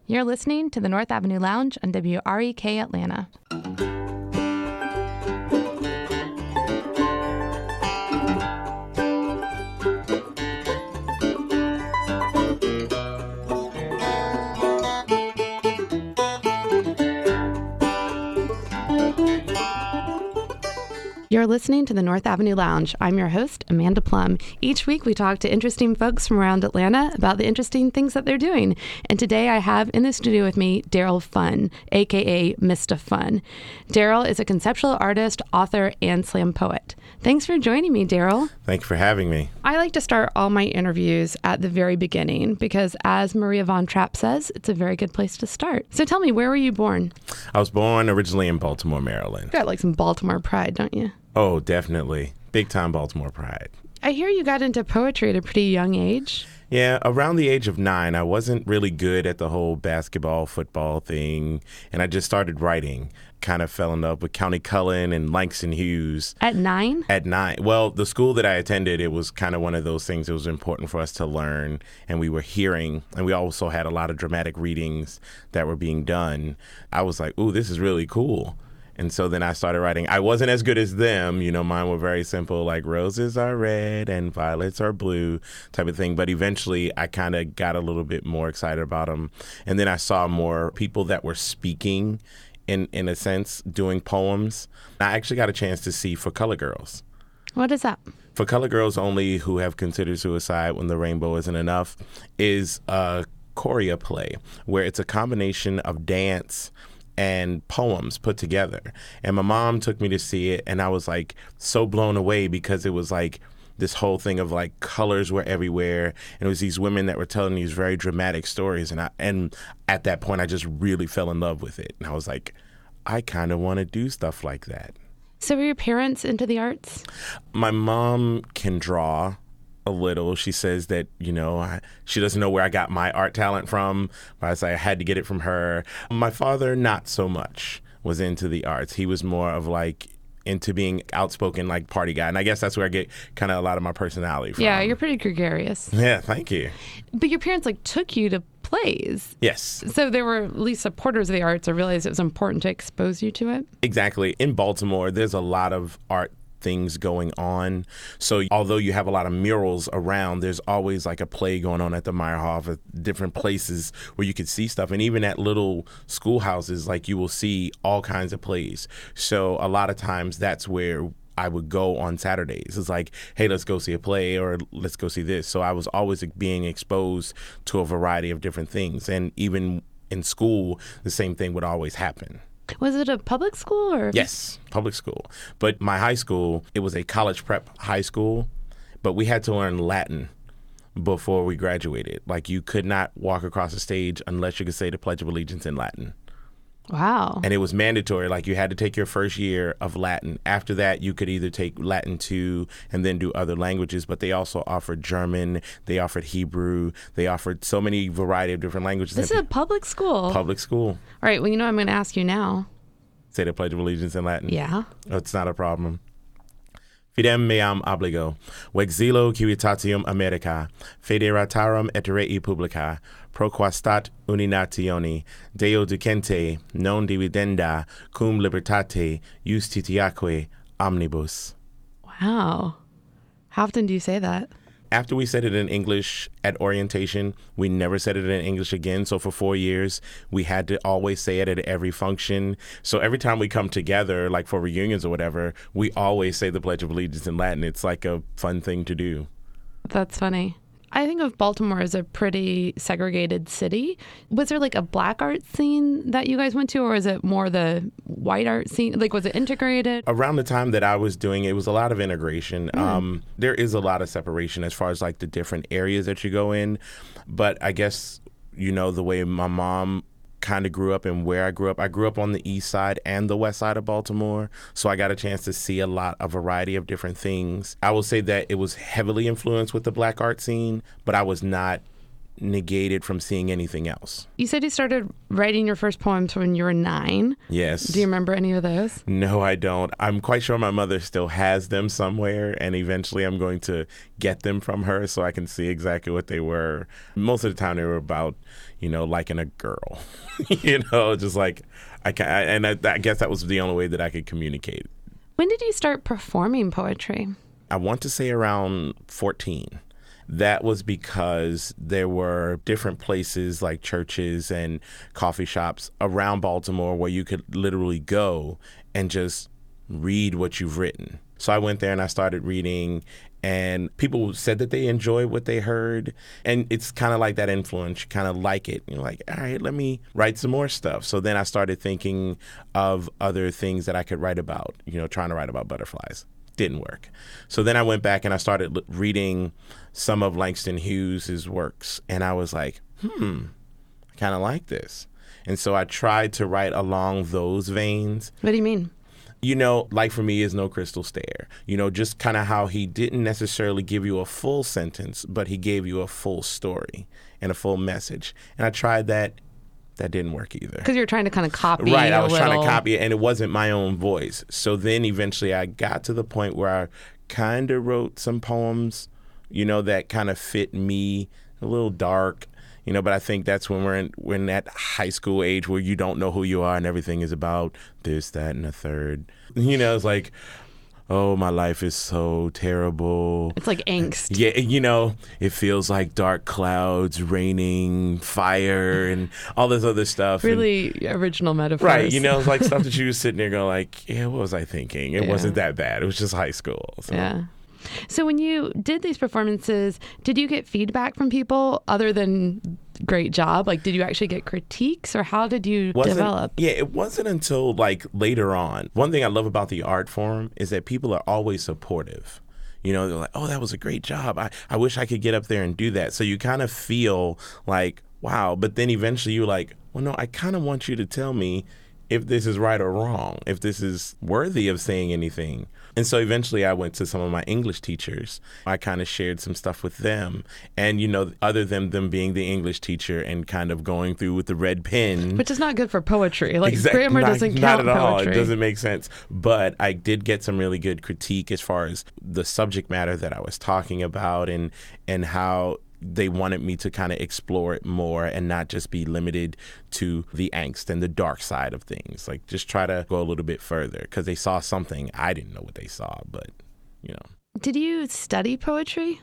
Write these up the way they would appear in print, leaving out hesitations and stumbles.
You're listening to the North Avenue Lounge on WREK Atlanta. You're listening to the North Avenue Lounge. I'm your host, Amanda Plum. Each week, we talk to interesting folks from around Atlanta about the interesting things that they're doing. And today, I have in the studio with me Daryl Fun, a.k.a. Mista Fun. Daryl is a conceptual artist, author, and slam poet. Thanks for joining me, Daryl. Thank you for having me. I like to start all my interviews at the very beginning because, as Maria Von Trapp says, it's a very good place to start. So tell me, where were you born? I was born originally in Baltimore, Maryland. You got like some Baltimore pride, don't you? Oh, definitely. Big time Baltimore pride. I hear you got into poetry at a pretty young age. Yeah, around the age of 9, I wasn't really good at the whole basketball, football thing, and I just started writing. Kind of fell in love with County Cullen and Langston Hughes. At 9? At 9. Well, the school that I attended, it was kind of one of those things that was important for us to learn, and we were hearing, and we also had a lot of dramatic readings that were being done. I was like, ooh, this is really cool. And so then I started writing. I wasn't as good as them. You know, mine were very simple, like roses are red and violets are blue type of thing. But eventually I kind of got a little bit more excited about them. And then I saw more people that were speaking, in a sense, doing poems. I actually got a chance to see For Color Girls. What is that? For Color Girls Only Who Have Considered Suicide When the Rainbow Isn't Enough is a choreo play where it's a combination of dance and poems put together. And my mom took me to see it, and I was like so blown away because it was like this whole thing of like colors were everywhere, and it was these women that were telling these very dramatic stories, and at that point I just really fell in love with it, and I was like, I kind of want to do stuff like that. So were your parents into the arts? My mom can draw a little. She says that, you know, she doesn't know where I got my art talent from, but I was like, I had to get it from her. My father, not so much, was into the arts. He was more of like into being outspoken, like party guy. And I guess that's where I get kind of a lot of my personality from. Yeah, you're pretty gregarious. Yeah, thank you. But your parents like took you to plays. Yes. So they were at least supporters of the arts or realized it was important to expose you to it? Exactly. In Baltimore, there's a lot of art things going on. So although you have a lot of murals around, there's always like a play going on at the Meyerhoff, at different places where you could see stuff. And even at little schoolhouses, like you will see all kinds of plays. So a lot of times that's where I would go on Saturdays. It's like, hey, let's go see a play or let's go see this. So I was always being exposed to a variety of different things. And even in school, the same thing would always happen. Was it a public school or? Yes, public school. But my high school, it was a college prep high school, but we had to learn Latin before we graduated. Like you could not walk across the stage unless you could say the Pledge of Allegiance in Latin. Wow. And it was mandatory. Like you had to take your first year of Latin. After that, you could either take Latin 2 and then do other languages. But they also offered German. They offered Hebrew. They offered so many variety of different languages. This is a public school. Public school. All right. Well, you know what I'm going to ask you now. Say the Pledge of Allegiance in Latin. Yeah. Oh, it's not a problem. Fidem meam obligo, vexilo civitatium America, federatarum et rei publica, proquastat uninationi, Deo ducente, non dividenda, cum libertate, justitiaque omnibus. Wow. How often do you say that? After we said it in English at orientation, we never said it in English again. So for 4 years, we had to always say it at every function. So every time we come together, like for reunions or whatever, we always say the Pledge of Allegiance in Latin. It's like a fun thing to do. That's funny. I think of Baltimore as a pretty segregated city. Was there like a black art scene that you guys went to, or was it more the white art scene? Like, was it integrated? Around the time that I was doing it, it was a lot of integration. There is a lot of separation as far as like the different areas that you go in. But I guess, you know, the way my mom kind of grew up and where I grew up on the east side and the west side of Baltimore. So I got a chance to see a variety of different things. I will say that it was heavily influenced with the black art scene, but I was not negate it from seeing anything else. You said you started writing your first poems when you were 9. Yes. Do you remember any of those? No, I don't. I'm quite sure my mother still has them somewhere, and eventually I'm going to get them from her so I can see exactly what they were. Most of the time they were about, liking a girl, just like, I guess that was the only way that I could communicate. When did you start performing poetry? I want to say around 14. That was because there were different places like churches and coffee shops around Baltimore where you could literally go and just read what you've written. So I went there and I started reading, and people said that they enjoyed what they heard. And it's kind of like that influence. You kind of like it. You're like, all right, let me write some more stuff. So then I started thinking of other things that I could write about, trying to write about butterflies. Didn't work. So then I went back and I started reading some of Langston Hughes' works. And I was like, I kind of like this. And so I tried to write along those veins. What do you mean? Like for me is no crystal stare. Just kind of how he didn't necessarily give you a full sentence, but he gave you a full story and a full message. And I tried that. That didn't work either. Because you're trying to kind of copy Right, I was trying to copy it, and it wasn't my own voice. So then eventually I got to the point where I kind of wrote some poems, that kind of fit me, a little dark, but I think that's when we're in that high school age where you don't know who you are and everything is about this, that, and a third. It's like, oh, my life is so terrible. It's like angst. Yeah, it feels like dark clouds, raining, fire, and all this other stuff. Really original metaphors. Right, it's like stuff that you were sitting there going like, yeah, what was I thinking? It wasn't that bad. It was just high school. So. Yeah. So when you did these performances, did you get feedback from people other than great job? Like, did you actually get critiques, or how did you develop? Yeah, it wasn't until like later on. One thing I love about the art form is that people are always supportive. They're like, oh, that was a great job. I wish I could get up there and do that. So you kind of feel like, wow. But then eventually you're like, well, no, I kind of want you to tell me if this is right or wrong, if this is worthy of saying anything. And so eventually I went to some of my English teachers. I kind of shared some stuff with them. And, other than them being the English teacher and kind of going through with the red pen. Which is not good for poetry. Like, grammar doesn't count not at all. Poetry. It doesn't make sense. But I did get some really good critique as far as the subject matter that I was talking about and how they wanted me to kind of explore it more and not just be limited to the angst and the dark side of things. Like, just try to go a little bit further because they saw something. I didn't know what they saw, but, Did you study poetry?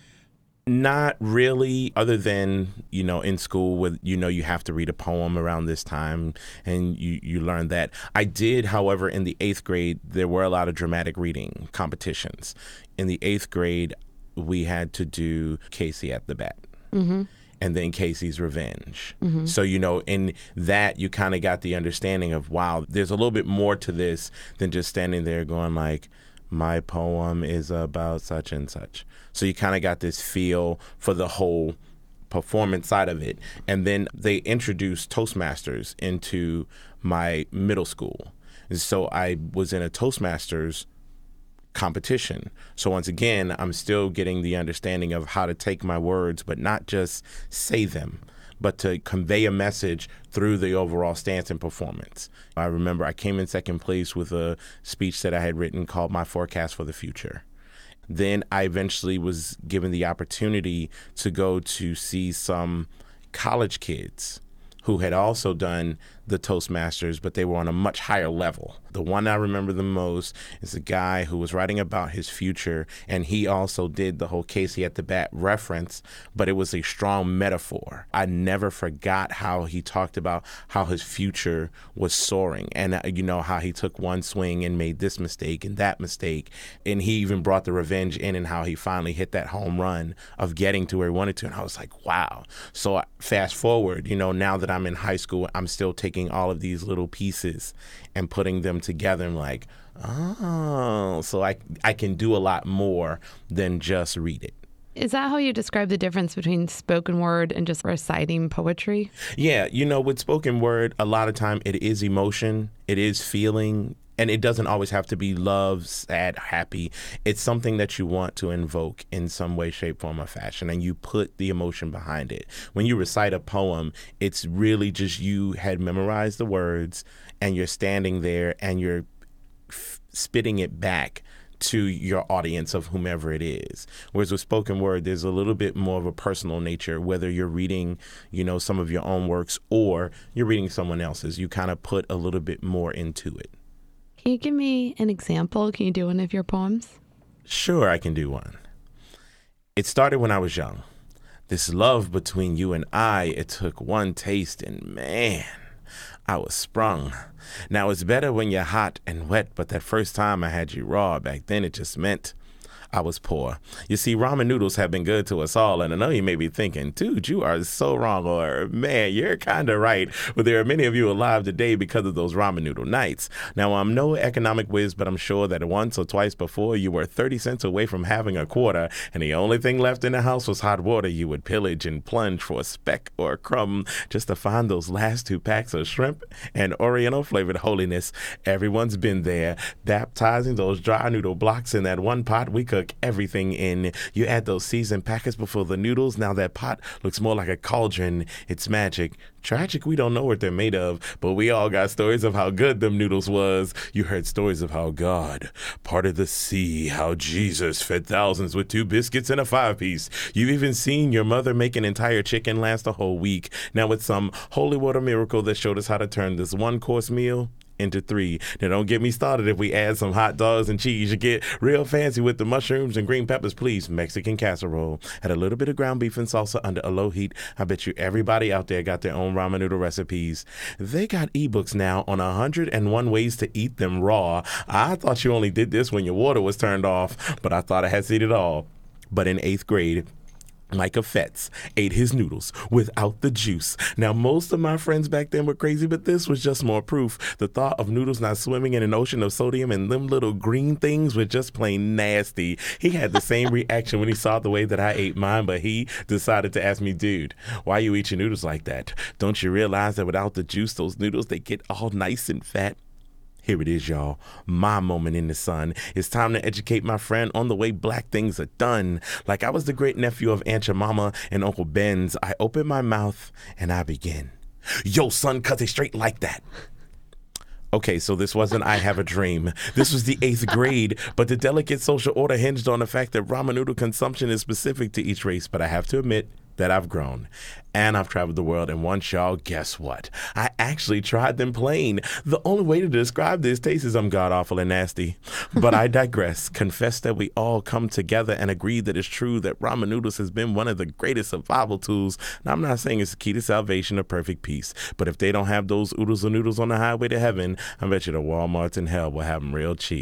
Not really, other than, in school with, you have to read a poem around this time and you learn that. I did, however, in the 8th grade, there were a lot of dramatic reading competitions. In the 8th grade, we had to do Casey at the Bat. Mm-hmm. And then Casey's Revenge. Mm-hmm. So, in that, you kind of got the understanding of, wow, there's a little bit more to this than just standing there going like, my poem is about such and such. So you kind of got this feel for the whole performance side of it. And then they introduced Toastmasters into my middle school. And so I was in a Toastmasters competition. So once again, I'm still getting the understanding of how to take my words, but not just say them, but to convey a message through the overall stance and performance. I remember I came in second place with a speech that I had written called My Forecast for the Future. Then I eventually was given the opportunity to go to see some college kids who had also done the Toastmasters, but they were on a much higher level. The one I remember the most is a guy who was writing about his future, and he also did the whole Casey at the Bat reference, but it was a strong metaphor. I never forgot how he talked about how his future was soaring, and how he took one swing and made this mistake and that mistake, and he even brought the revenge in and how he finally hit that home run of getting to where he wanted to, and I was like, wow. So fast forward, now that I'm in high school, I'm still taking all of these little pieces and putting them together. I'm like, oh, so I can do a lot more than just read it. Is that how you describe the difference between spoken word and just reciting poetry? Yeah, with spoken word, a lot of time it is emotion, it is feeling, And it doesn't always have to be love, sad, happy. It's something that you want to invoke in some way, shape, form, or fashion, and you put the emotion behind it. When you recite a poem, it's really just you had memorized the words, and you're standing there, and you're spitting it back to your audience of whomever it is. Whereas with spoken word, there's a little bit more of a personal nature, whether you're reading, some of your own works or you're reading someone else's. You kind of put a little bit more into it. Can you give me an example? Can you do one of your poems? Sure, I can do one. It started when I was young. This love between you and I, it took one taste and man, I was sprung. Now it's better when you're hot and wet, but that first time I had you raw, back then it just meant I was poor. You see, ramen noodles have been good to us all, and I know you may be thinking, dude, you are so wrong, or man, you're kind of right. But there are many of you alive today because of those ramen noodle nights. Now, I'm no economic whiz, but I'm sure that once or twice before you were 30 cents away from having a quarter, and the only thing left in the house was hot water. You would pillage and plunge for a speck or a crumb just to find those last 2 packs of shrimp and Oriental flavored holiness. Everyone's been there, baptizing those dry noodle blocks in that one pot we cook everything in. You add those seasoned packets before the noodles. Now that pot looks more like a cauldron. It's magic. Tragic, we don't know what they're made of, but we all got stories of how good them noodles was. You heard stories of how God parted the sea, how Jesus fed thousands with 2 biscuits and a 5-piece. You've even seen your mother make an entire chicken last a whole week. Now it's some holy water miracle that showed us how to turn this 1-course meal into 3. Now, don't get me started if we add some hot dogs and cheese. You get real fancy with the mushrooms and green peppers, please. Mexican casserole. Add a little bit of ground beef and salsa under a low heat. I bet you everybody out there got their own ramen noodle recipes. They got ebooks now on 101 ways to eat them raw. I thought you only did this when your water was turned off, but I thought I had seen it all. But in 8th grade, Micah Fetz ate his noodles without the juice. Now, most of my friends back then were crazy, but this was just more proof. The thought of noodles not swimming in an ocean of sodium and them little green things were just plain nasty. He had the same reaction when he saw the way that I ate mine, but he decided to ask me, dude, why you eat your noodles like that? Don't you realize that without the juice, those noodles, they get all nice and fat? Here it is, y'all. My moment in the sun. It's time to educate my friend on the way black things are done. Like I was the great nephew of Aunt Jemima and Uncle Ben's, I open my mouth and I begin. Yo, son, cut it straight like that. Okay, so this wasn't I Have a Dream. This was the 8th grade, but the delicate social order hinged on the fact that ramen noodle consumption is specific to each race. But I have to admit that I've grown and I've traveled the world. And once, y'all, guess what? I actually tried them plain. The only way to describe this taste is I'm god awful and nasty. But I digress. Confess that we all come together and agree that it's true that ramen noodles has been one of the greatest survival tools. Now, I'm not saying it's the key to salvation or perfect peace, but if they don't have those oodles or noodles on the highway to heaven, I bet you the Walmarts in hell will have them real cheap.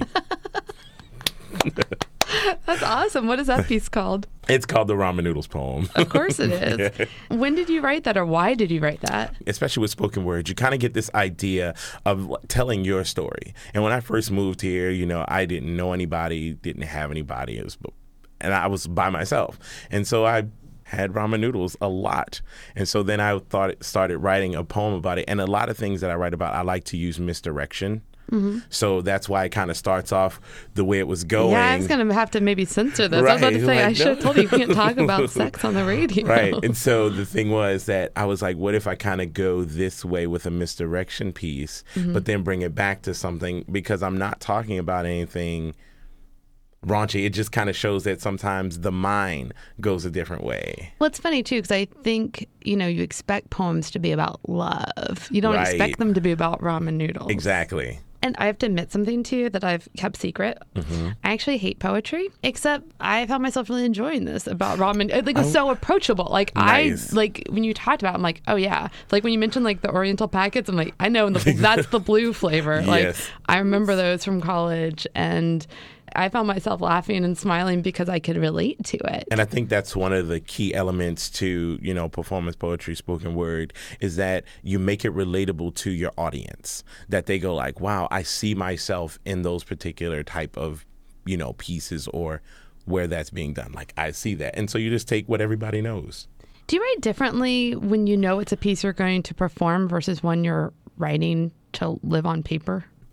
That's awesome. What is that piece called? It's called the Ramen Noodles poem. Of course it is. Yeah. When did you write that, or why did you write that? Especially with spoken word, you kind of get this idea of telling your story. And when I first moved here, I didn't know anybody, didn't have anybody, and I was by myself. And so I had ramen noodles a lot. And so then I started writing a poem about it. And a lot of things that I write about, I like to use misdirection. Mm-hmm. So that's why it kind of starts off the way it was going. Yeah, I was going to have to maybe censor this. Right. I was about to say, I should have told you can't talk about sex on the radio. Right. And so the thing was that I was like, what if I kind of go this way with a misdirection piece, but then bring it back to something, because I'm not talking about anything raunchy. It just kind of shows that sometimes the mind goes a different way. Well, it's funny, too, because I think, you expect poems to be about love. You don't expect them to be about ramen noodles. Exactly. And I have to admit something to you that I've kept secret. Mm-hmm. I actually hate poetry, except I found myself really enjoying this about ramen. It was so approachable. Like, nice. When you talked about it, I'm like, oh, yeah. Like, when you mentioned, the Oriental packets, I'm like, I know, that's the blue flavor. Yes. I remember those from college, and I found myself laughing and smiling because I could relate to it. And I think that's one of the key elements to, performance poetry, spoken word, is that you make it relatable to your audience, that they go like, wow, I see myself in those particular type of, pieces or where that's being done. Like, I see that. And so you just take what everybody knows. Do you write differently when you know it's a piece you're going to perform versus when you're writing to live on paper?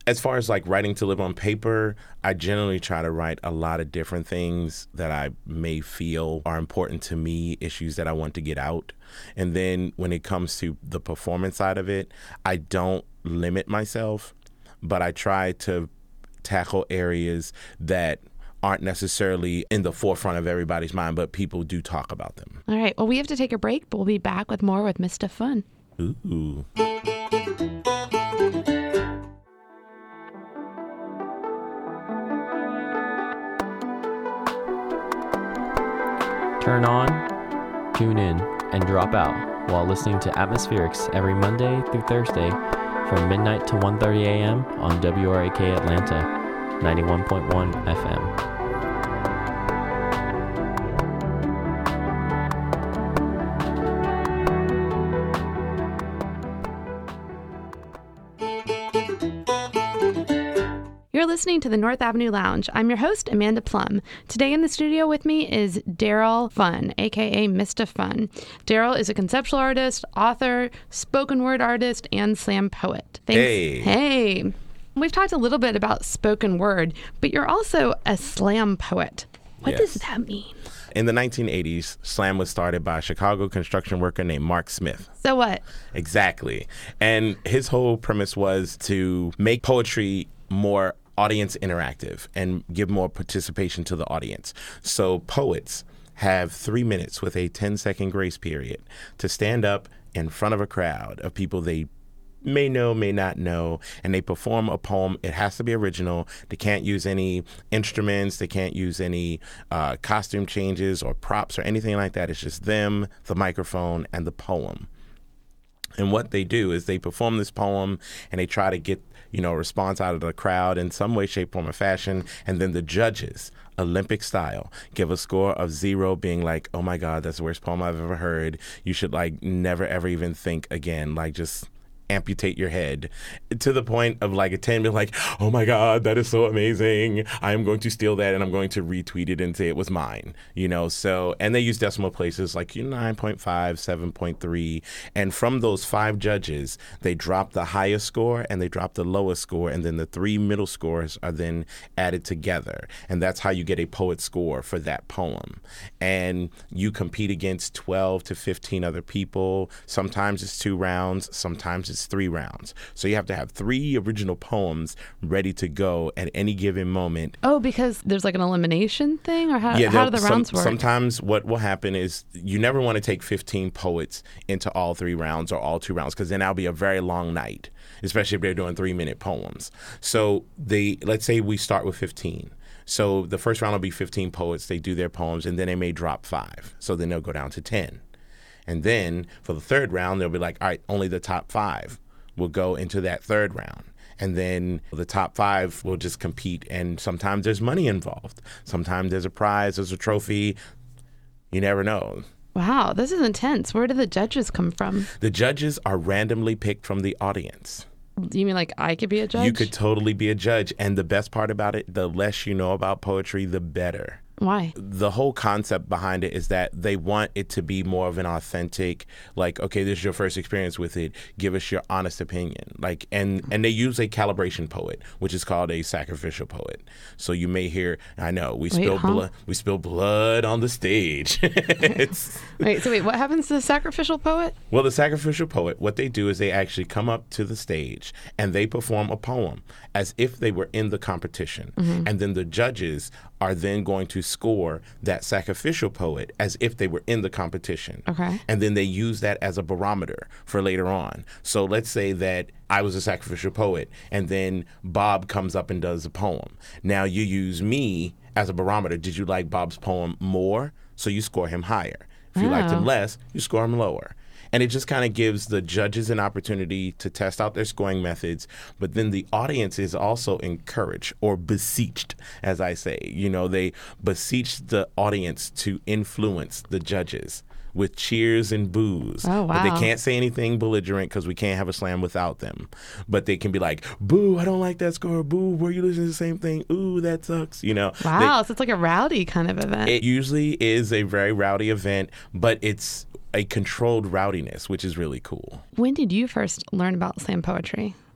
as far as like writing to live on paper, I generally try to write a lot of different things that I may feel are important to me, issues that I want to get out. And then when it comes to the performance side of it, I don't limit myself, but I try to tackle areas that aren't necessarily in the forefront of everybody's mind, but people do talk about them. All right. Well, we have to take a break, but we'll be back with more with Mr. Fun. Ooh. Turn on, tune in, and drop out while listening to Atmospherics every Monday through Thursday from midnight to 1:30 a.m. on WRAK Atlanta, 91.1 FM. You're listening to the North Avenue Lounge. I'm your host, Amanda Plum. Today in the studio with me is Daryl Fun, a.k.a. Mr. Fun. Daryl is a conceptual artist, author, spoken word artist, and slam poet. Thanks. Hey. We've talked a little bit about spoken word, but you're also a slam poet. What does that mean? In the 1980s, slam was started by a Chicago construction worker named Mark Smith. So what? Exactly. And his whole premise was to make poetry more audience interactive and give more participation to the audience. So poets have 3 minutes with a 10-second grace period to stand up in front of a crowd of people they may know, may not know, and they perform a poem. It has to be original. They can't use any instruments. They can't use any costume changes or props or anything like that. It's just them, the microphone, and the poem. And what they do is they perform this poem and they try to get, a response out of the crowd in some way, shape, form, or fashion. And then the judges, Olympic style, give a score of 0 being like, oh my God, that's the worst poem I've ever heard. You should never, ever even think again. Just amputate your head, to the point of a 10 being like, oh my God, that is so amazing. I am going to steal that and I'm going to retweet it and say it was mine, so, and they use decimal places 9.5, 7.3. And from those 5 judges, they drop the highest score and they drop the lowest score. And then the 3 middle scores are then added together. And that's how you get a poet score for that poem. And you compete against 12 to 15 other people. Sometimes it's 2 rounds. Sometimes it's 3 rounds. So you have to have 3 original poems ready to go at any given moment. Oh, because there's an elimination thing? Or how do the rounds work? Sometimes what will happen is you never want to take 15 poets into all 3 rounds or all 2 rounds, because then that'll be a very long night, especially if they're doing 3-minute poems. So let's say we start with 15. So the first round will be 15 poets. They do their poems, and then they may drop 5. So then they'll go down to 10. And then for the third round, they'll be like, all right, only the top 5 will go into that third round. And then the top 5 will just compete. And sometimes there's money involved. Sometimes there's a prize, there's a trophy. You never know. Wow, this is intense. Where do the judges come from? The judges are randomly picked from the audience. You mean I could be a judge? You could totally be a judge. And the best part about it, the less you know about poetry, the better. Why? The whole concept behind it is that they want it to be more of an authentic, okay, this is your first experience with it. Give us your honest opinion. And they use a calibration poet, which is called a sacrificial poet. So you may hear, I know, we spill blood on the stage. Wait, what happens to the sacrificial poet? Well, the sacrificial poet, what they do is they actually come up to the stage and they perform a poem as if they were in the competition. Mm-hmm. And then the judges are then going to score that sacrificial poet as if they were in the competition. Okay. And then they use that as a barometer for later on. So let's say that I was a sacrificial poet and then Bob comes up and does a poem. Now you use me as a barometer. Did you like Bob's poem more? So you score him higher. If you liked him less, you score him lower. And it just kind of gives the judges an opportunity to test out their scoring methods. But then the audience is also encouraged, or beseeched, as I say. They beseech the audience to influence the judges with cheers and boos. Oh, wow. But they can't say anything belligerent because we can't have a slam without them. But they can be like, boo, I don't like that score. Boo, were you listening to the same thing? Ooh, that sucks. Wow, so it's like a rowdy kind of event. It usually is a very rowdy event, but it's a controlled rowdiness, which is really cool. When did you first learn about slam poetry?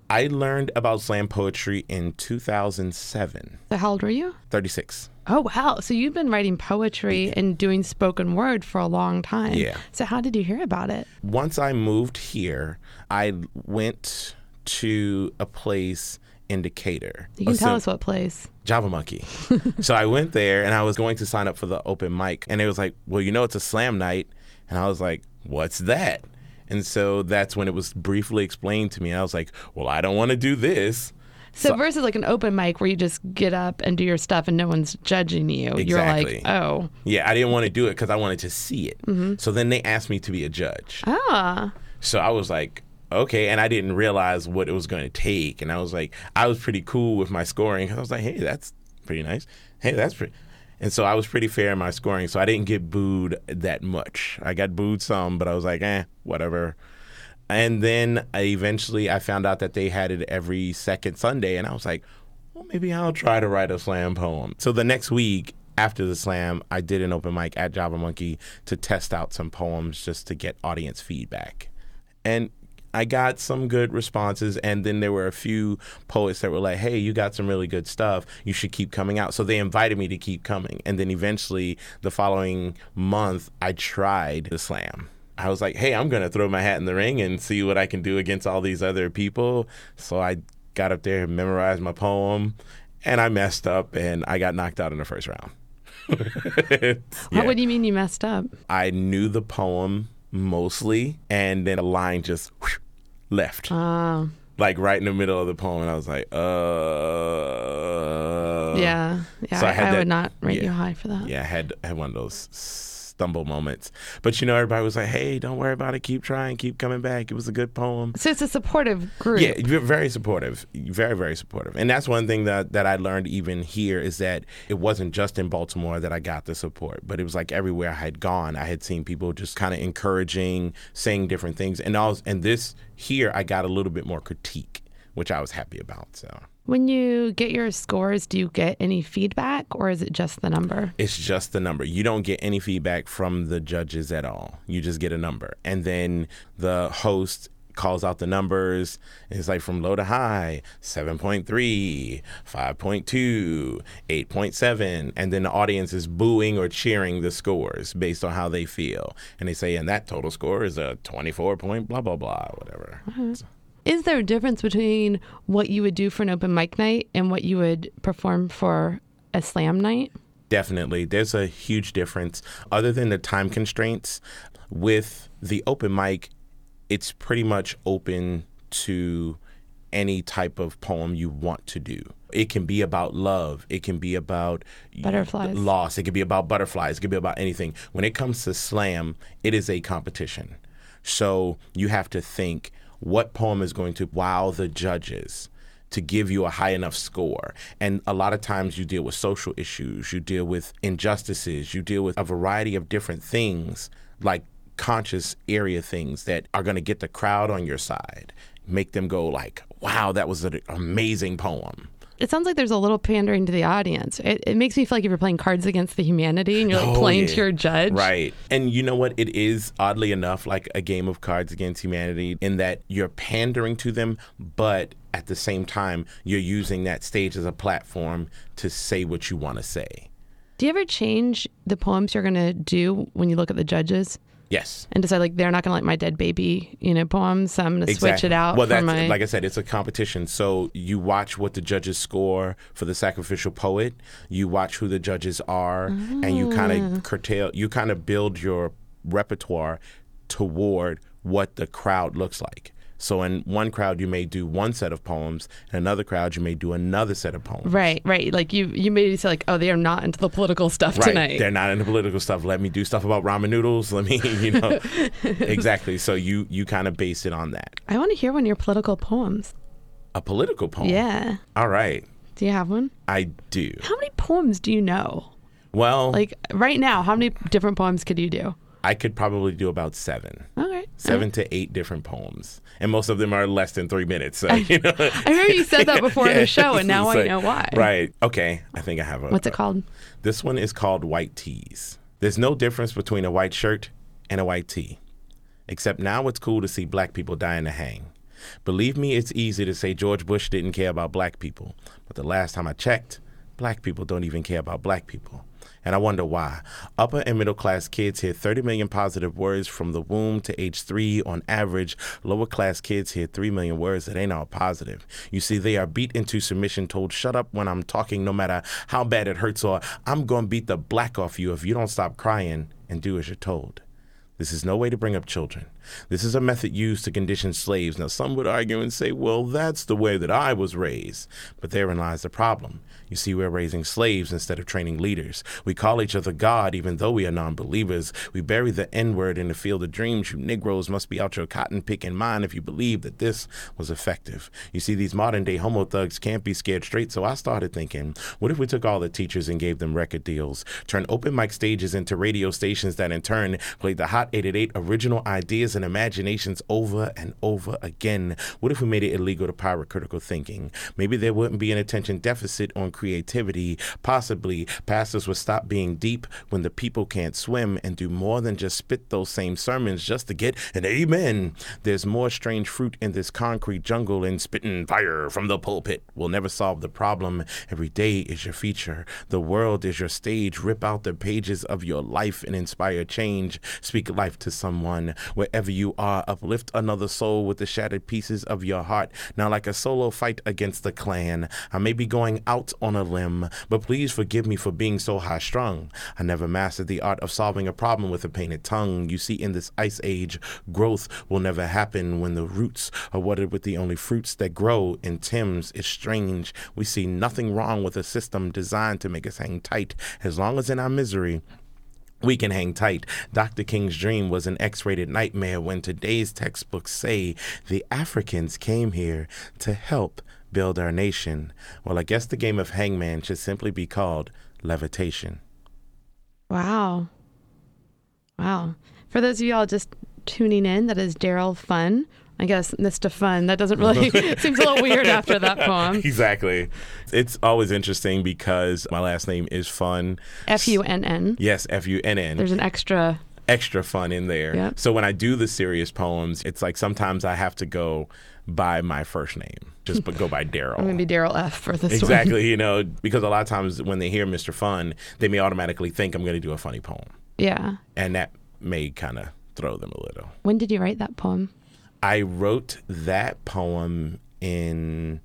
I learned about slam poetry in 2007. So how old were you? 36. Oh, wow. So you've been writing poetry and doing spoken word for a long time. Yeah. So how did you hear about it? Once I moved here, I went to a place in Decatur. You can tell us what place. Java Monkey. So I went there and I was going to sign up for the open mic. And it was like, well, it's a slam night. And I was like, what's that? And so that's when it was briefly explained to me. I was like, well, I don't want to do this. So versus like an open mic where you just get up and do your stuff and no one's judging you. Exactly. You're like, oh. Yeah, I didn't want to do it because I wanted to see it. Mm-hmm. So then they asked me to be a judge. Ah. So I was like, okay. And I didn't realize what it was going to take. And I was like, I was pretty cool with my scoring. I was like, hey, that's pretty nice. Hey, that's pretty. And so I was pretty fair in my scoring. So I didn't get booed that much. I got booed some, but I was like, whatever. And then eventually I found out that they had it every second Sunday. And I was like, well, maybe I'll try to write a slam poem. So the next week after the slam, I did an open mic at Java Monkey to test out some poems just to get audience feedback. And I got some good responses, and then there were a few poets that were like, hey, you got some really good stuff. You should keep coming out. So they invited me to keep coming. And then eventually the following month, I tried the slam. I was like, hey, I'm going to throw my hat in the ring and see what I can do against all these other people. So I got up there and memorized my poem, and I messed up, and I got knocked out in the first round. Yeah. What do you mean you messed up? I knew the poem mostly, and then a line just left. Like right in the middle of the poem, and I was like, Yeah. So I would not rate you high for that. Yeah, I had one of those stumble moments. But, everybody was like, hey, don't worry about it. Keep trying. Keep coming back. It was a good poem. So it's a supportive group. Yeah, very supportive. Very, very supportive. And that's one thing that I learned even here is that it wasn't just in Baltimore that I got the support, but it was like everywhere I had gone, I had seen people just kind of encouraging, saying different things. And this here, I got a little bit more critique, which I was happy about. So when you get your scores, do you get any feedback, or is it just the number? It's just the number. You don't get any feedback from the judges at all. You just get a number. And then the host calls out the numbers. It's like from low to high, 7.3, 5.2, 8.7. And then the audience is booing or cheering the scores based on how they feel. And they say, and that total score is a 24 point blah, blah, blah, whatever. Mm-hmm. Is there a difference between what you would do for an open mic night and what you would perform for a slam night? Definitely. There's a huge difference. Other than the time constraints, with the open mic, it's pretty much open to any type of poem you want to do. It can be about love. It can be about butterflies, loss. It can be about butterflies. It can be about anything. When it comes to slam, it is a competition. So you have to think, what poem is going to wow the judges to give you a high enough score? And a lot of times you deal with social issues, you deal with injustices, you deal with a variety of different things, like conscious area things that are going to get the crowd on your side, make them go like, wow, that was an amazing poem. It sounds like there's a little pandering to the audience. It makes me feel like if you're playing Cards Against the Humanity and you're like playing to your judge. Right. And you know what? It is, oddly enough, like a game of Cards Against Humanity in that you're pandering to them, but at the same time, you're using that stage as a platform to say what you want to say. Do you ever change the poems you're going to do when you look at the judges? Yes. And decide, like, they're not going to like my dead baby, poems, so I'm going to switch it out. Well, that's, like I said, it's a competition. So you watch what the judges score for the Sacrificial Poet. You watch who the judges are, and you kind of build your repertoire toward what the crowd looks like. So in one crowd, you may do one set of poems. In another crowd, you may do another set of poems. Right. Like you may say like, oh, they are not into the political stuff tonight. They're not into political stuff. Let me do stuff about ramen noodles. Let me, Exactly. So you kind of base it on that. I want to hear one of your political poems. A political poem? Yeah. All right. Do you have one? I do. How many poems do you know? Well, like right now, how many different poems could you do? I could probably do about 7. Okay. 7 to 8 different poems. And most of them are less than 3 minutes. So, I heard you said that before the show, and now I know why. Right. Okay. I think I have a... What's it called? This one is called White Tees. There's no difference between a white shirt and a white tee. Except now it's cool to see black people dying to hang. Believe me, it's easy to say George Bush didn't care about black people. But the last time I checked, black people don't even care about black people. And I wonder why. Upper and middle class kids hear 30 million positive words from the womb to age 3 on average. Lower class kids hear 3 million words that ain't all positive. You see, they are beat into submission, told shut up when I'm talking no matter how bad it hurts, or I'm going to beat the black off you if you don't stop crying and do as you're told. This is no way to bring up children. This is a method used to condition slaves. Now, some would argue and say, well, that's the way that I was raised. But therein lies the problem. You see, we're raising slaves instead of training leaders. We call each other God, even though we are non-believers. We bury the N-word in the field of dreams. You Negroes must be out your cotton picking mind if you believe that this was effective. You see, these modern-day homo thugs can't be scared straight, so I started thinking, what if we took all the teachers and gave them record deals, turned open mic stages into radio stations that in turn played the Hot 888 original ideas and imaginations over and over again? What if we made it illegal to pirate critical thinking? Maybe there wouldn't be an attention deficit on creativity. Possibly pastors would stop being deep when the people can't swim and do more than just spit those same sermons just to get an amen. There's more strange fruit in this concrete jungle, and spitting fire from the pulpit will never solve the problem. Every day is your feature. The world is your stage. Rip out the pages of your life and inspire change. Speak life to someone wherever you are. Uplift another soul with the shattered pieces of your heart. Now, like a solo fight against the Klan, I may be going out on a limb, but please forgive me for being so high-strung. I never mastered the art of solving a problem with a painted tongue. You see, in this ice age, growth will never happen when the roots are watered with the only fruits that grow in Tim's. It's strange. We see nothing wrong with a system designed to make us hang tight. As long as in our misery, we can hang tight. Dr. King's dream was an X-rated nightmare when today's textbooks say the Africans came here to help build our nation. Well, I guess the game of hangman should simply be called levitation. Wow. For those of y'all just tuning in, that is Daryl Fun. I guess Mr. Fun. That doesn't really seems a little weird after that poem. Exactly. It's always interesting because my last name is Fun. Funn. Yes, Funn. There's an extra fun in there. Yep. So when I do the serious poems, it's like sometimes I have to go by my first name, just go by Daryl. I'm going to be Daryl F for this exactly, one. Because a lot of times when they hear Mr. Fun, they may automatically think I'm going to do a funny poem. Yeah. And that may kind of throw them a little. When did you write that poem? I wrote that poem in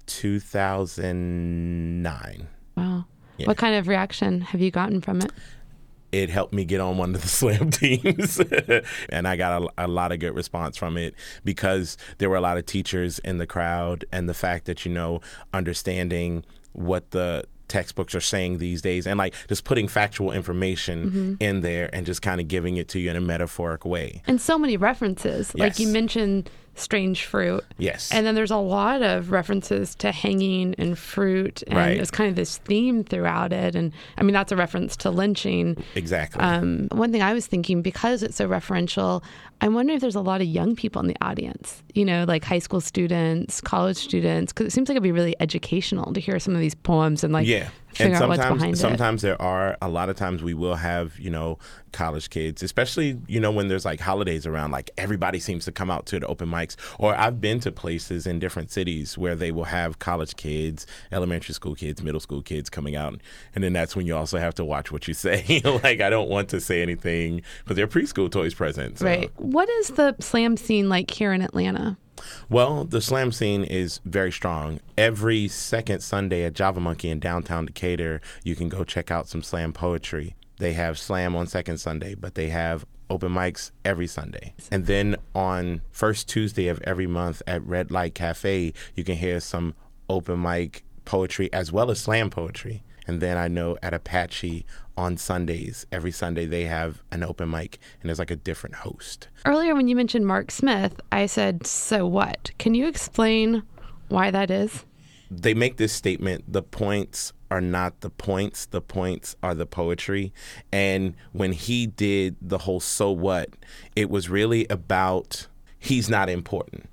2009. Wow. Yeah. What kind of reaction have you gotten from it? It helped me get on one of the slam teams. And I got a lot of good response from it because there were a lot of teachers in the crowd, and the fact that, understanding what the textbooks are saying these days, and like just putting factual information in there and just kind of giving it to you in a metaphoric way. And so many references. Yes. Like you mentioned strange fruit. Yes. And then there's a lot of references to hanging and fruit. And right. There's kind of this theme throughout it. And I mean, that's a reference to lynching. Exactly. One thing I was thinking, because it's so referential, I wonder if there's a lot of young people in the audience, like high school students, college students, because it seems like it'd be really educational to hear some of these poems and figure out what's behind it. Sometimes there are, a lot of times we will have, college kids, especially, when there's like holidays around, like everybody seems to come out to the open mics. Or I've been to places in different cities where they will have college kids, elementary school kids, middle school kids coming out. And then that's when you also have to watch what you say. Like, I don't want to say anything, but they're preschool toys present. So. Right. What is the slam scene like here in Atlanta? Well, the slam scene is very strong. Every second Sunday at Java Monkey in downtown Decatur, you can go check out some slam poetry. They have slam on second Sunday, but they have open mics every Sunday. And then on first Tuesday of every month at Red Light Cafe, you can hear some open mic poetry as well as slam poetry. And then I know at Apache on Sundays, every Sunday they have an open mic and there's like a different host. Earlier when you mentioned Mark Smith, I said, so what? Can you explain why that is? They make this statement, the points are not the points are the poetry. And when he did the whole so what, it was really about he's not important,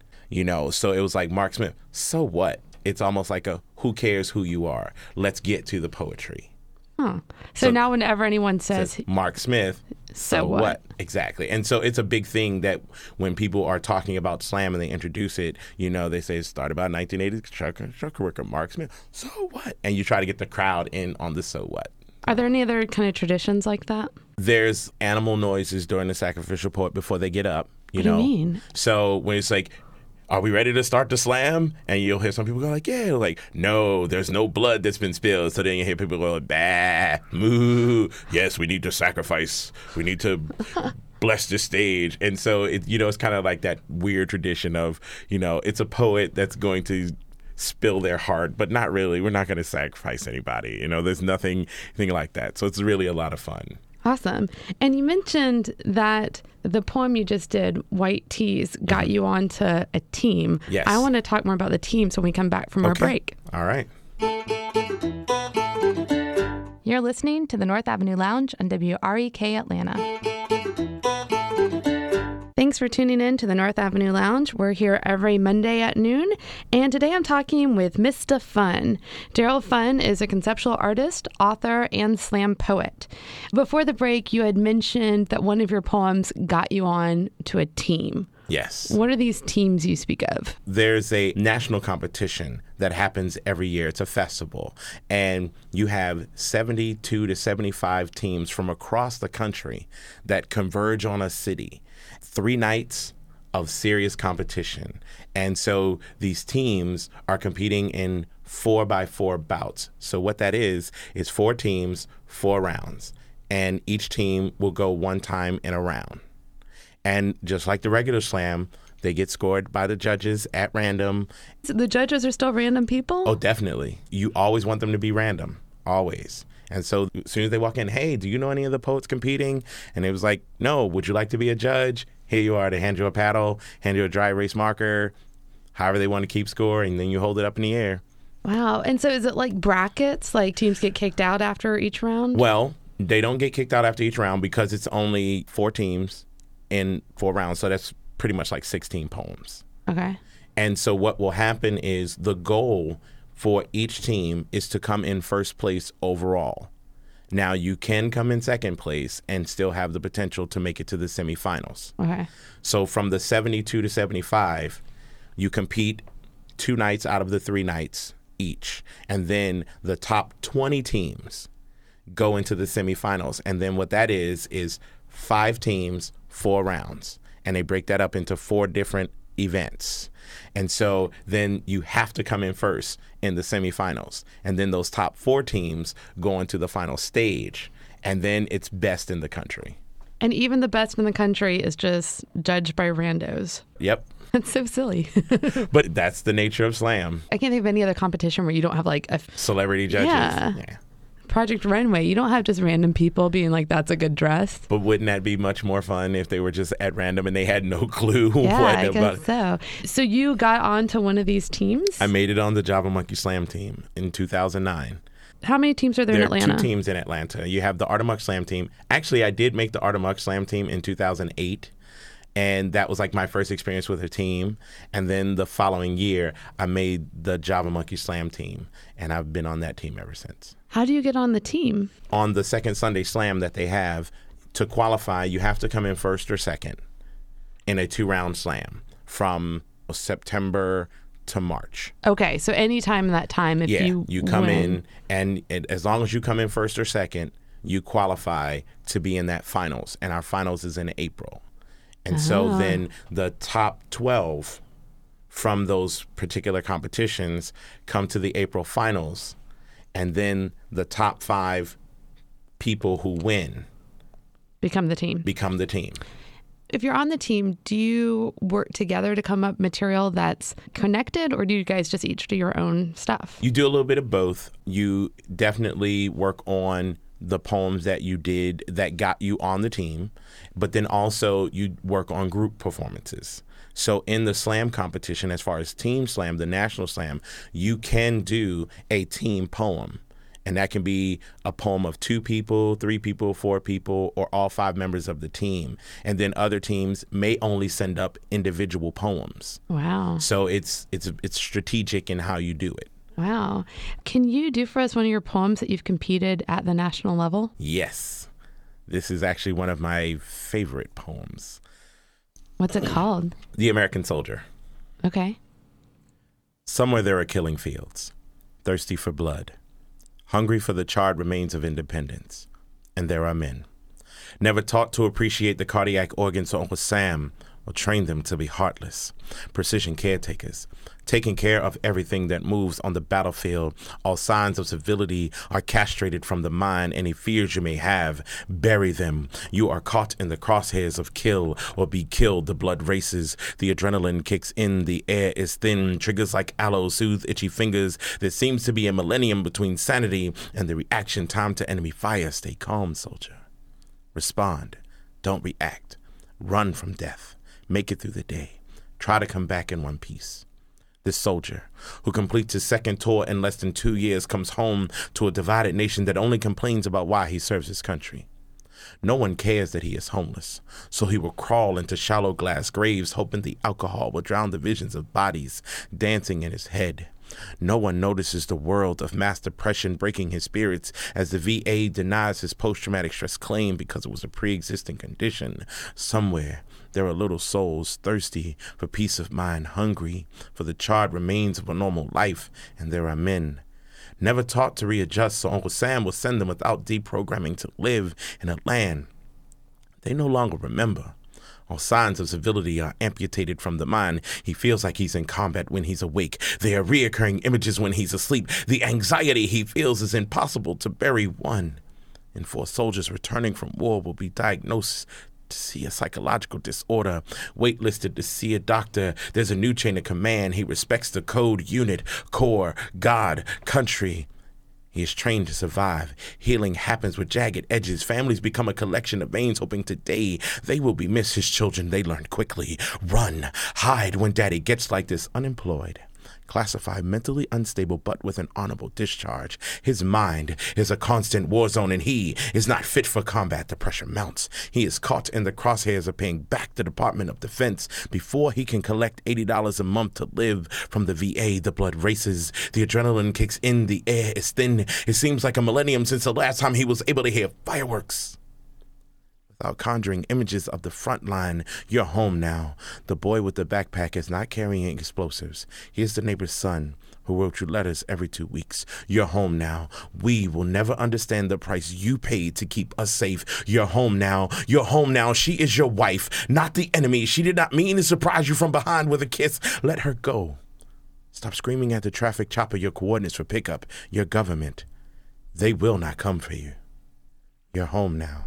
So it was like Mark Smith, so what? It's almost like a who cares who you are? Let's get to the poetry. Huh. So now whenever anyone says Mark Smith, so what? Exactly. And so it's a big thing that when people are talking about slam and they introduce it, they say it started about 1980s, trucker worker Mark Smith. So what? And you try to get the crowd in on the so what. Are there any other kind of traditions like that? There's animal noises during the sacrificial poet before they get up. What do you mean? So when it's like, are we ready to start the slam? And you'll hear some people go like, yeah, like, no, there's no blood that's been spilled. So then you hear people go like, bah, moo, yes, we need to sacrifice. We need to bless the stage. And so, it's kind of like that weird tradition of, it's a poet that's going to spill their heart, but not really. We're not going to sacrifice anybody. There's nothing like that. So it's really a lot of fun. Awesome. And you mentioned that the poem you just did, White Tees, got you onto a team. Yes. I want to talk more about the teams when we come back from our break. All right. You're listening to the North Avenue Lounge on WREK Atlanta. Thanks for tuning in to the North Avenue Lounge. We're here every Monday at noon, and today I'm talking with Mr. Fun. Daryl Fun is a conceptual artist, author, and slam poet. Before the break, you had mentioned that one of your poems got you on to a team. Yes. What are these teams you speak of? There's a national competition that happens every year. It's a festival. And you have 72 to 75 teams from across the country that converge on a city. 3 nights of serious competition. And so these teams are competing in 4x4 bouts. So what that is 4 teams, 4 rounds. And each team will go one time in a round. And just like the regular slam, they get scored by the judges at random. So the judges are still random people? Oh, definitely. You always want them to be random, always. And so as soon as they walk in, hey, do you know any of the poets competing? And it was like, no, would you like to be a judge? Here you are. They hand you a paddle, hand you a dry erase marker, however they want to keep score, and then you hold it up in the air. Wow. And so is it like brackets, like teams get kicked out after each round? Well, they don't get kicked out after each round because it's only 4 teams in 4 rounds. So that's pretty much like 16 poems. Okay. And so what will happen is the goal for each team is to come in first place overall. Now, you can come in second place and still have the potential to make it to the semifinals. Okay. So from the 72 to 75, you compete 2 nights out of the 3 nights each. And then the top 20 teams go into the semifinals. And then what that is 5 teams, 4 rounds. And they break that up into 4 different events. And so then you have to come in first in the semifinals. And then those top 4 teams go into the final stage. And then it's best in the country. And even the best in the country is just judged by randos. Yep. That's so silly. But that's the nature of slam. I can't think of any other competition where you don't have like a Celebrity judges. Yeah. Project Runway. You don't have just random people being like, that's a good dress. But wouldn't that be much more fun if they were just at random and they had no clue Yeah, what I about guess so. So you got onto one of these teams? I made it on the Java Monkey Slam team in 2009. How many teams are there in Atlanta? There are 2 teams in Atlanta. You have the Artemuck Slam team. Actually, I did make the Artemuck Slam team in 2008. And that was like my first experience with a team. And then the following year, I made the Java Monkey Slam team. And I've been on that team ever since. How do you get on the team? On the second Sunday Slam that they have, to qualify, you have to come in first or second in a 2-round slam from September to March. Okay, so anytime in that time, if you come win. in, and as long as you come in first or second, you qualify to be in that finals. And our finals is in April. And so then the top 12 from those particular competitions come to the April finals. And then the top 5 people who win become the team. If you're on the team, do you work together to come up material that's connected, or do you guys just each do your own stuff? You do a little bit of both. You definitely work on the poems that you did that got you on the team, but then also you work on group performances. So in the slam competition, as far as team slam, the national slam, you can do a team poem. And that can be a poem of 2 people, 3 people, 4 people, or all 5 members of the team. And then other teams may only send up individual poems. Wow. So it's strategic in how you do it. Wow. Can you do for us one of your poems that you've competed at the national level? Yes. This is actually one of my favorite poems. What's it called? The American Soldier. Okay. Somewhere there are killing fields, thirsty for blood, hungry for the charred remains of independence. And there are men, never taught to appreciate the cardiac organs, so Uncle Sam will train them to be heartless, precision caretakers, taking care of everything that moves on the battlefield. All signs of civility are castrated from the mind. Any fears you may have, bury them. You are caught in the crosshairs of kill or be killed. The blood races, the adrenaline kicks in, the air is thin, triggers like aloe soothe itchy fingers. There seems to be a millennium between sanity and the reaction time to enemy fire. Stay calm, soldier. Respond. Don't react. Run from death. Make it through the day. Try to come back in one piece. This soldier, who completes his second tour in less than 2 years, comes home to a divided nation that only complains about why he serves his country. No one cares that he is homeless, so he will crawl into shallow glass graves, hoping the alcohol will drown the visions of bodies dancing in his head. No one notices the world of mass depression breaking his spirits as the VA denies his post-traumatic stress claim because it was a pre-existing condition. Somewhere, there are little souls thirsty for peace of mind, hungry for the charred remains of a normal life, and there are men never taught to readjust, so Uncle Sam will send them without deprogramming to live in a land they no longer remember. All signs of civility are amputated from the mind. He feels like he's in combat when he's awake. There are reoccurring images when he's asleep. The anxiety he feels is impossible to bury. 1 in 4 soldiers returning from war will be diagnosed to see a psychological disorder, waitlisted to see a doctor. There's a new chain of command. He respects the code, unit, corps, God, country. He is trained to survive. Healing happens with jagged edges. Families become a collection of veins, hoping today they will be missed. His children, they learn quickly. Run, hide when daddy gets like this. Unemployed, classified mentally unstable, but with an honorable discharge. His mind is a constant war zone, and he is not fit for combat. The pressure mounts. He is caught in the crosshairs of paying back the Department of Defense before he can collect $80 a month to live from the VA. The blood races. The adrenaline kicks in. The air is thin. It seems like a millennium since the last time he was able to hear fireworks. Without conjuring images of the front line, you're home now. The boy with the backpack is not carrying explosives. He is the neighbor's son who wrote you letters every 2 weeks. You're home now. We will never understand the price you paid to keep us safe. You're home now. You're home now. She is your wife, not the enemy. She did not mean to surprise you from behind with a kiss. Let her go. Stop screaming at the traffic chopper your coordinates for pickup. Your government. They will not come for you. You're home now.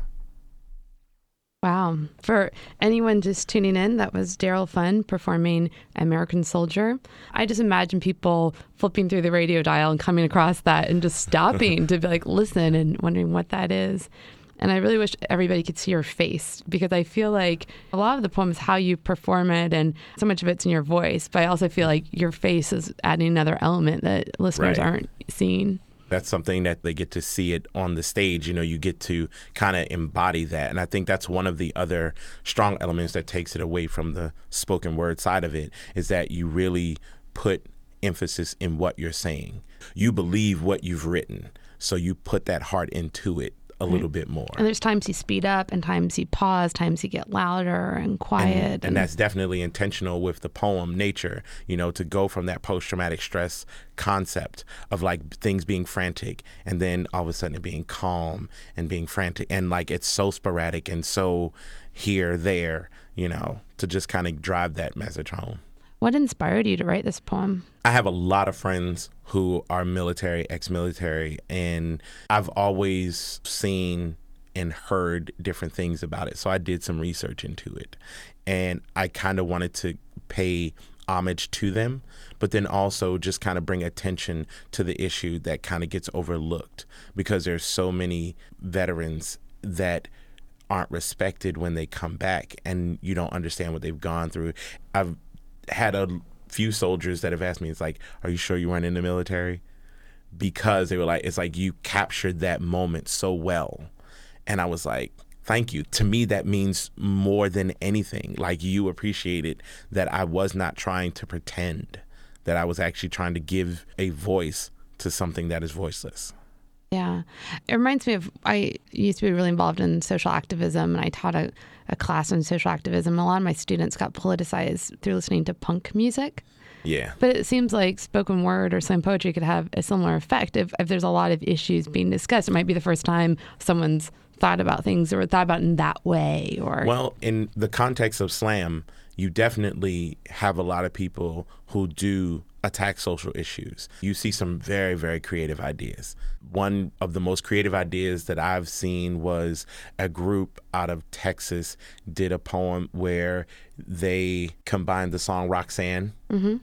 Wow. For anyone just tuning in, that was Daryl Funn performing American Soldier. I just imagine people flipping through the radio dial and coming across that and just stopping to be like, listen, and wondering what that is. And I really wish everybody could see your face, because I feel like a lot of the poem is how you perform it, and so much of it's in your voice. But I also feel like your face is adding another element that listeners aren't seeing. That's something that they get to see it on the stage. You know, you get to kind of embody that. And I think that's one of the other strong elements that takes it away from the spoken word side of it, is that you really put emphasis in what you're saying. You believe what you've written, so you put that heart into it a little bit more. And there's times you speed up and times you pause, times you get louder and quiet. And that's definitely intentional with the poem nature, you know, to go from that post-traumatic stress concept of like things being frantic and then all of a sudden it being calm and being frantic, and like it's so sporadic and so here, there, you know, to just kind of drive that message home. What inspired you to write this poem? I have a lot of friends who are military, ex-military, and I've always seen and heard different things about it. So I did some research into it, and I kind of wanted to pay homage to them, but then also just kind of bring attention to the issue that kind of gets overlooked, because there's so many veterans that aren't respected when they come back, and you don't understand what they've gone through. I've had a few soldiers that have asked me, it's like, are you sure you weren't in the military? Because they were like, it's like you captured that moment so well. And I was like, thank you. To me, that means more than anything. Like, you appreciated that I was not trying to pretend that I was actually trying to give a voice to something that is voiceless. Yeah. It reminds me of, I used to be really involved in social activism, and I taught a class on social activism. A lot of my students got politicized through listening to punk music. Yeah. But it seems like spoken word or slam poetry could have a similar effect. If there's a lot of issues being discussed, it might be the first time someone's thought about things or thought about it in that way. Or Well, in the context of slam, you definitely have a lot of people who do attack social issues. You see some very, very creative ideas. One of the most creative ideas that I've seen was a group out of Texas did a poem where they combined the song Roxanne with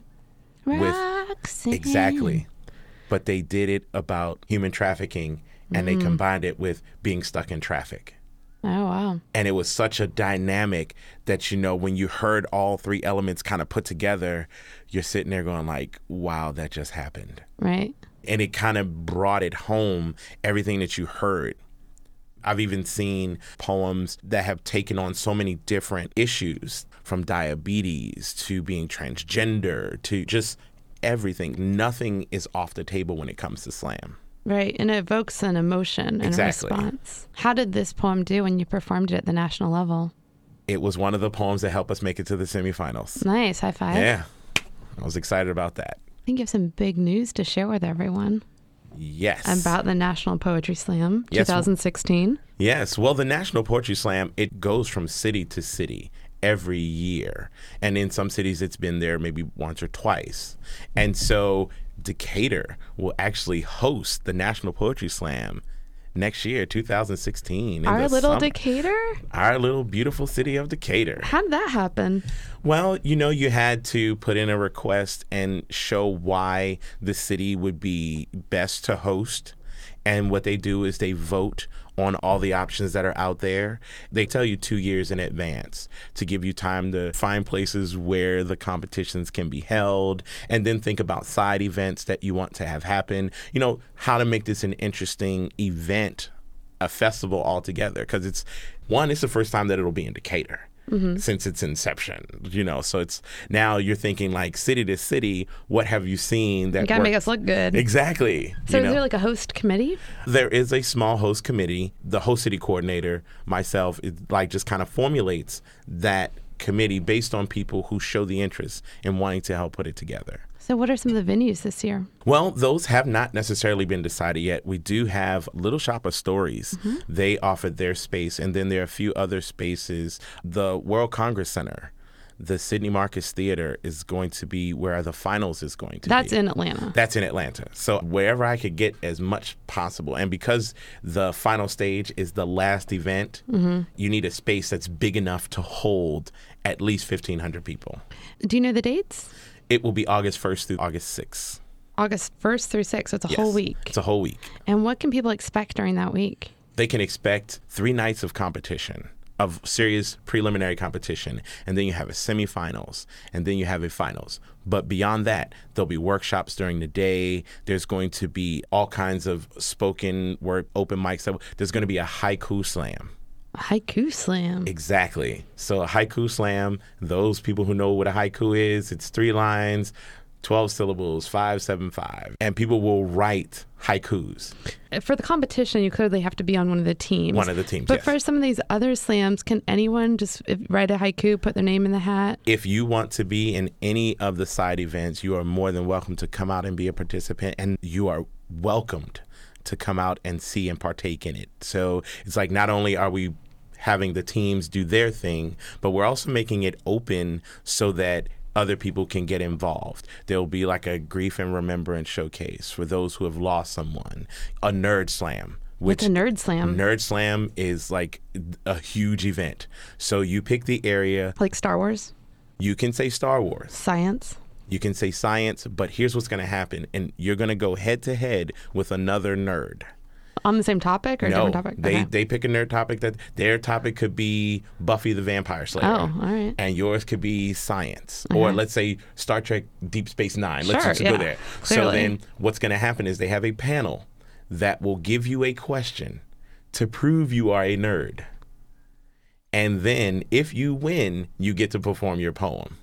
Roxanne. exactly, but they did it about human trafficking, and they combined it with being stuck in traffic. Oh, wow. And it was such a dynamic that, you know, when you heard all three elements kind of put together, you're sitting there going like, wow, that just happened. Right. And it kind of brought it home, everything that you heard. I've even seen poems that have taken on so many different issues, from diabetes to being transgender to just everything. Nothing is off the table when it comes to slam. Right. And it evokes an emotion and Exactly. a response. How did this poem do when you performed it at the national level? It was one of the poems that helped us make it to the semifinals. Nice. High five. Yeah. I was excited about that. I think you have some big news to share with everyone Yes. about the National Poetry Slam Yes. 2016. Yes. Well, the National Poetry Slam, it goes from city to city every year. And in some cities, it's been there maybe once or twice. And so Decatur will actually host the National Poetry Slam next year, 2016. in Our the little summer. Decatur? Our little beautiful city of Decatur. How did that happen? Well, you know, you had to put in a request and show why the city would be best to host. And what they do is they vote on all the options that are out there. They tell you 2 years in advance to give you time to find places where the competitions can be held, and then think about side events that you want to have happen. You know, how to make this an interesting event, a festival altogether. Because it's the first time that it'll be in Decatur. Since its inception, you know, so it's now you're thinking like city to city, what have you seen that You gotta worked? make us look good. Exactly. So you is know? there like a host committee? There is a small host committee. The host city coordinator, myself, just kind of formulates that committee based on people who show the interest in wanting to help put it together. So what are some of the venues this year? Well, those have not necessarily been decided yet. We do have Little Shop of Stories. They offered their space, and then there are a few other spaces. The World Congress Center, the Sidney Marcus Theater is going to be where the finals is going to be. That's in Atlanta. That's in Atlanta. So wherever I could get as much possible. And because the final stage is the last event, you need a space that's big enough to hold at least 1,500 people. Do you know the dates? It will be August 1st through August 6th. August 1st through 6th. So it's a Yes. whole week. It's a whole week. And what can people expect during that week? They can expect 3 nights of competition, of serious preliminary competition, and then you have a semifinals, and then you have a finals. But beyond that, there'll be workshops during the day. There's going to be all kinds of spoken word open mics. There's going to be a haiku slam. A haiku slam. Exactly. So a haiku slam, those people who know what a haiku is, it's 3 lines, 12 syllables, 5, 7, 5. And people will write haikus. For the competition, you clearly have to be on one of the teams. One of the teams, But yes. for some of these other slams, can anyone just write a haiku, put their name in the hat? If you want to be in any of the side events, you are more than welcome to come out and be a participant, and you are welcomed to come out and see and partake in it. So it's like not only are we having the teams do their thing, but we're also making it open so that other people can get involved. There'll be like a grief and remembrance showcase for those who have lost someone, a nerd slam. What's a nerd slam? Nerd Slam is like a huge event. So you pick the area. Like Star Wars? You can say Star Wars. Science? You can say science, but here's what's going to happen. And you're going to go head to head with another nerd. On the same topic or a different topic? They pick a nerd topic that their topic could be Buffy the Vampire Slayer. Oh, all right. And yours could be science. Or let's say Star Trek Deep Space Nine. Let's Sure, just yeah, go there. clearly. So then what's going to happen is they have a panel that will give you a question to prove you are a nerd. And then if you win, you get to perform your poem.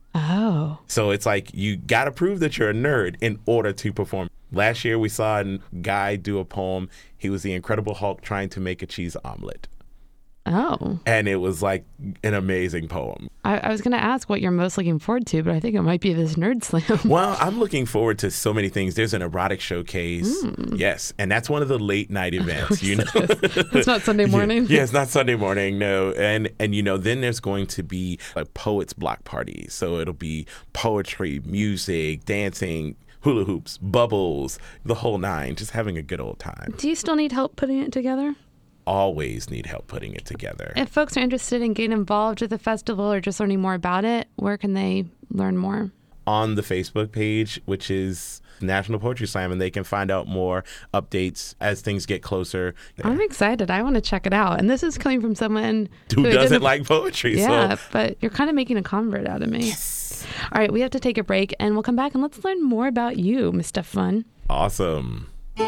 Oh. So it's like you got to prove that you're a nerd in order to perform. Last year, we saw a guy do a poem. He was the Incredible Hulk trying to make a cheese omelet. Oh. And it was like an amazing poem. I was going to ask what you're most looking forward to, but I think it might be this Nerd Slam. Well, I'm looking forward to so many things. There's an erotic showcase. Yes. And that's one of the late night events, you know. It's not Sunday morning? Yeah, it's not Sunday morning, no. And then there's going to be a poets block party. So it'll be poetry, music, dancing, hula hoops, bubbles, the whole nine, just having a good old time. Do you still need help putting it together? Always need help putting it together. If folks are interested in getting involved with the festival or just learning more about it, where can they learn more? On the Facebook page, which is National Poetry Slam, and they can find out more updates as things get closer. I'm excited. I want to check it out. And this is coming from someone who doesn't like poetry. Yeah, so. But you're kind of making a convert out of me. Yes. All right, we have to take a break, and we'll come back and let's learn more about you, Mr. Fun. Awesome.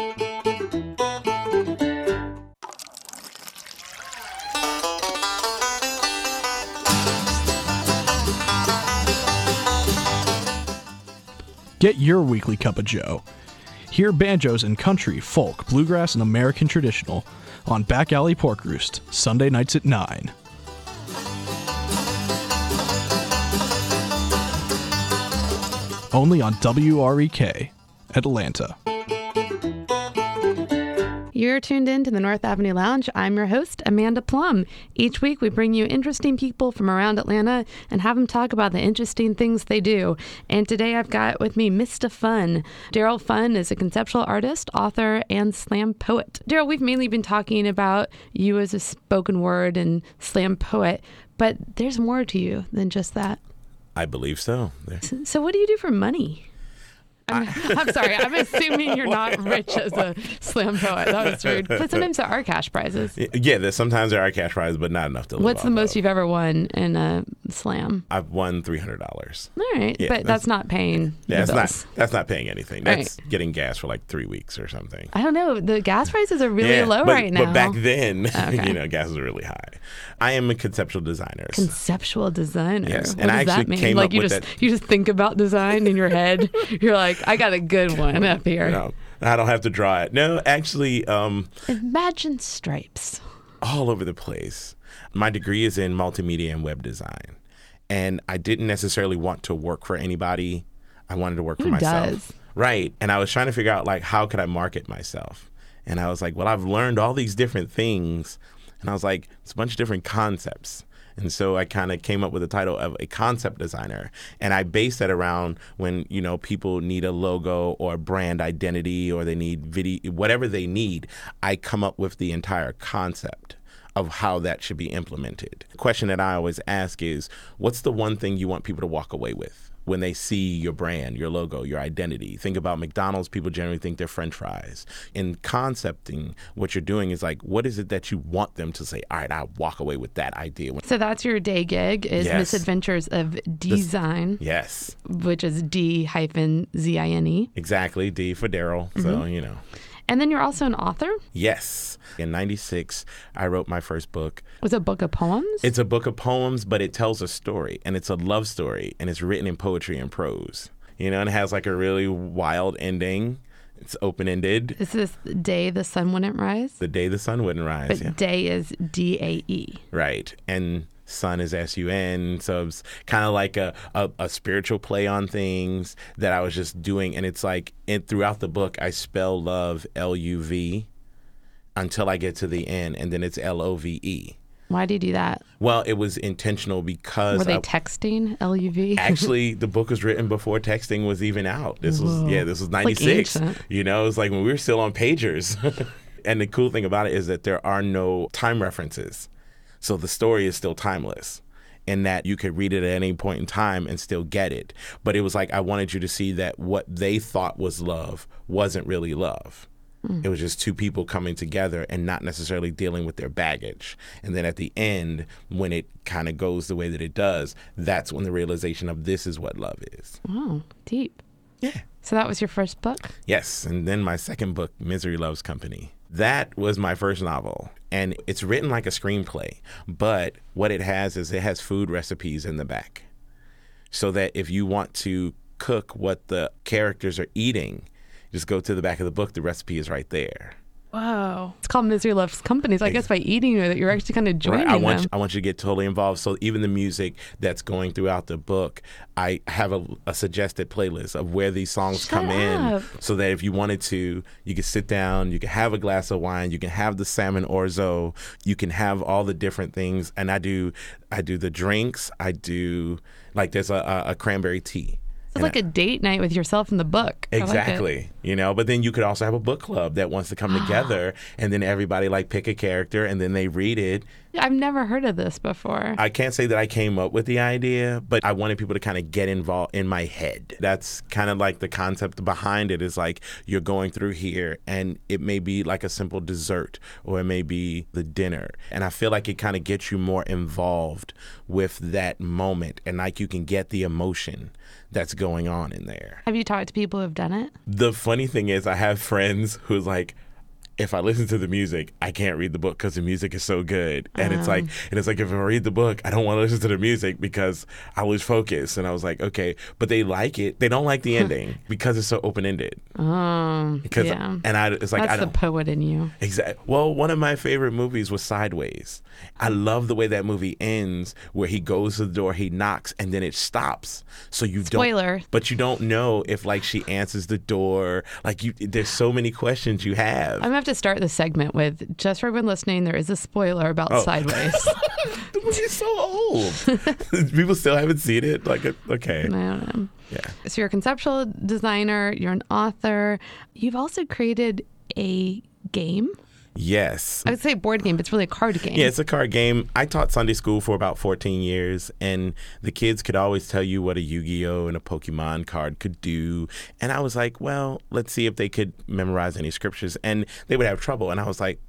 Get your weekly cup of joe. Hear banjos in country, folk, bluegrass, and American traditional on Back Alley Pork Roost, Sunday nights at 9. Only on WREK, Atlanta. You're tuned in to the North Avenue Lounge. I'm your host, Amanda Plum. Each week, we bring you interesting people from around Atlanta and have them talk about the interesting things they do. And today, I've got with me Mr. Fun. Daryl Fun is a conceptual artist, author, and slam poet. Daryl, we've mainly been talking about you as a spoken word and slam poet, but there's more to you than just that. I believe so. So what do you do for money? I'm sorry. I'm assuming you're not rich as a slam poet. That was rude. But sometimes there are cash prizes. Yeah, sometimes there are cash prizes, but not enough to live What's the off most of. you've ever won in a slam? I've won $300. All right, Yeah, but that's not paying the bills. That's not paying anything. That's getting gas for like 3 weeks or something. I don't know. The gas prices are really low right now. But back then, Okay. gas was really high. I am a conceptual designer. Conceptual designer. Yes, What and does I actually that mean? came Like up you with just that. you just think about design in your head. You're like, I got a good one up here. No, I don't have to draw it. No, actually, Imagine stripes. all over the place. My degree is in multimedia and web design, and I didn't necessarily want to work for anybody. I wanted to work for Who myself. does? Right. And I was trying to figure out, like, how could I market myself? And I was like, well, I've learned all these different things. And I was like, it's a bunch of different concepts. And so I kind of came up with the title of a concept designer. And I based that around when, people need a logo or a brand identity or they need video, whatever they need, I come up with the entire concept of how that should be implemented. The question that I always ask is, what's the one thing you want people to walk away with when they see your brand, your logo, your identity? Think about McDonald's. People generally think they're French fries. In concepting, what you're doing is like, what is it that you want them to say? All right, I'll walk away with that idea. So that's your day gig is Yes. Misadventures of Design, Yes, which is D-Zine. exactly. D for Daryl. So, And then you're also an author? Yes. In 96, I wrote my first book. Was it a book of poems? It's a book of poems, but it tells a story, and it's a love story, and it's written in poetry and prose. And it has like a really wild ending. It's open-ended. Is this Day the Sun Wouldn't Rise? The day the sun wouldn't rise. But Yeah. day is D-A-E. Right. And sun is S-U-N. So it's kind of like a spiritual play on things that I was just doing. And it's like throughout the book, I spell love L-U-V until I get to the end, and then it's L-O-V-E. Why do you do that? Well, it was intentional because Were they texting L-U-V? actually, the book was written before texting was even out. This was 96. ancient. It's like when we were still on pagers. And the cool thing about it is that there are no time references. So the story is still timeless in that you could read it at any point in time and still get it. But it was like I wanted you to see that what they thought was love wasn't really love. It was just two people coming together and not necessarily dealing with their baggage. And then at the end, when it kind of goes the way that it does, that's when the realization of this is what love is. Oh, deep. Yeah. So that was your first book? Yes. And then my second book, Misery Loves Company. That was my first novel. And it's written like a screenplay. But what it has is it has food recipes in the back. so that if you want to cook what the characters are eating, just go to the back of the book. The recipe is right there. Whoa. It's called Misery Loves Company. So I guess by eating it, you're actually kind of joining I them. want you to get totally involved. So even the music that's going throughout the book, I have a suggested playlist of where these songs come in, so that if you wanted to, you could sit down, you can have a glass of wine, you can have the salmon orzo, you can have all the different things. And I do the drinks. I do, like, there's a cranberry tea. It's like a date night with yourself in the book. Exactly. But then you could also have a book club that wants to come together, and then everybody like pick a character and then they read it. I've never heard of this before. I can't say that I came up with the idea, but I wanted people to kind of get involved in my head. That's kind of like the concept behind it, is like you're going through here and it may be like a simple dessert or it may be the dinner. And I feel like it kind of gets you more involved with that moment, and like you can get the emotion that's going on in there. Have you talked to people who have done it? The funny thing is, I have friends who's like, if I listen to the music, I can't read the book because the music is so good. And it's like if I read the book, I don't want to listen to the music because I lose focus. And I was like, okay, but they like it. They don't like the ending because it's so open ended. Yeah. And it's like, that's the poet in you. Exactly. Well, one of my favorite movies was Sideways. I love the way that movie ends, where he goes to the door, he knocks, and then it stops. So you Spoiler. But you don't know if like she answers the door. Like there's so many questions you have. I'm gonna have to start the segment with, just for everyone listening, there is a spoiler about Sideways. The movie's so old. People still haven't seen it. Okay. I don't know. Yeah. So you're a conceptual designer, you're an author. You've also created a game. Yes. I would say board game, but it's really a card game. Yeah, it's a card game. I taught Sunday school for about 14 years, and the kids could always tell you what a Yu-Gi-Oh! And a Pokemon card could do. And I was like, well, let's see if they could memorize any scriptures. And they would have trouble. And I was like,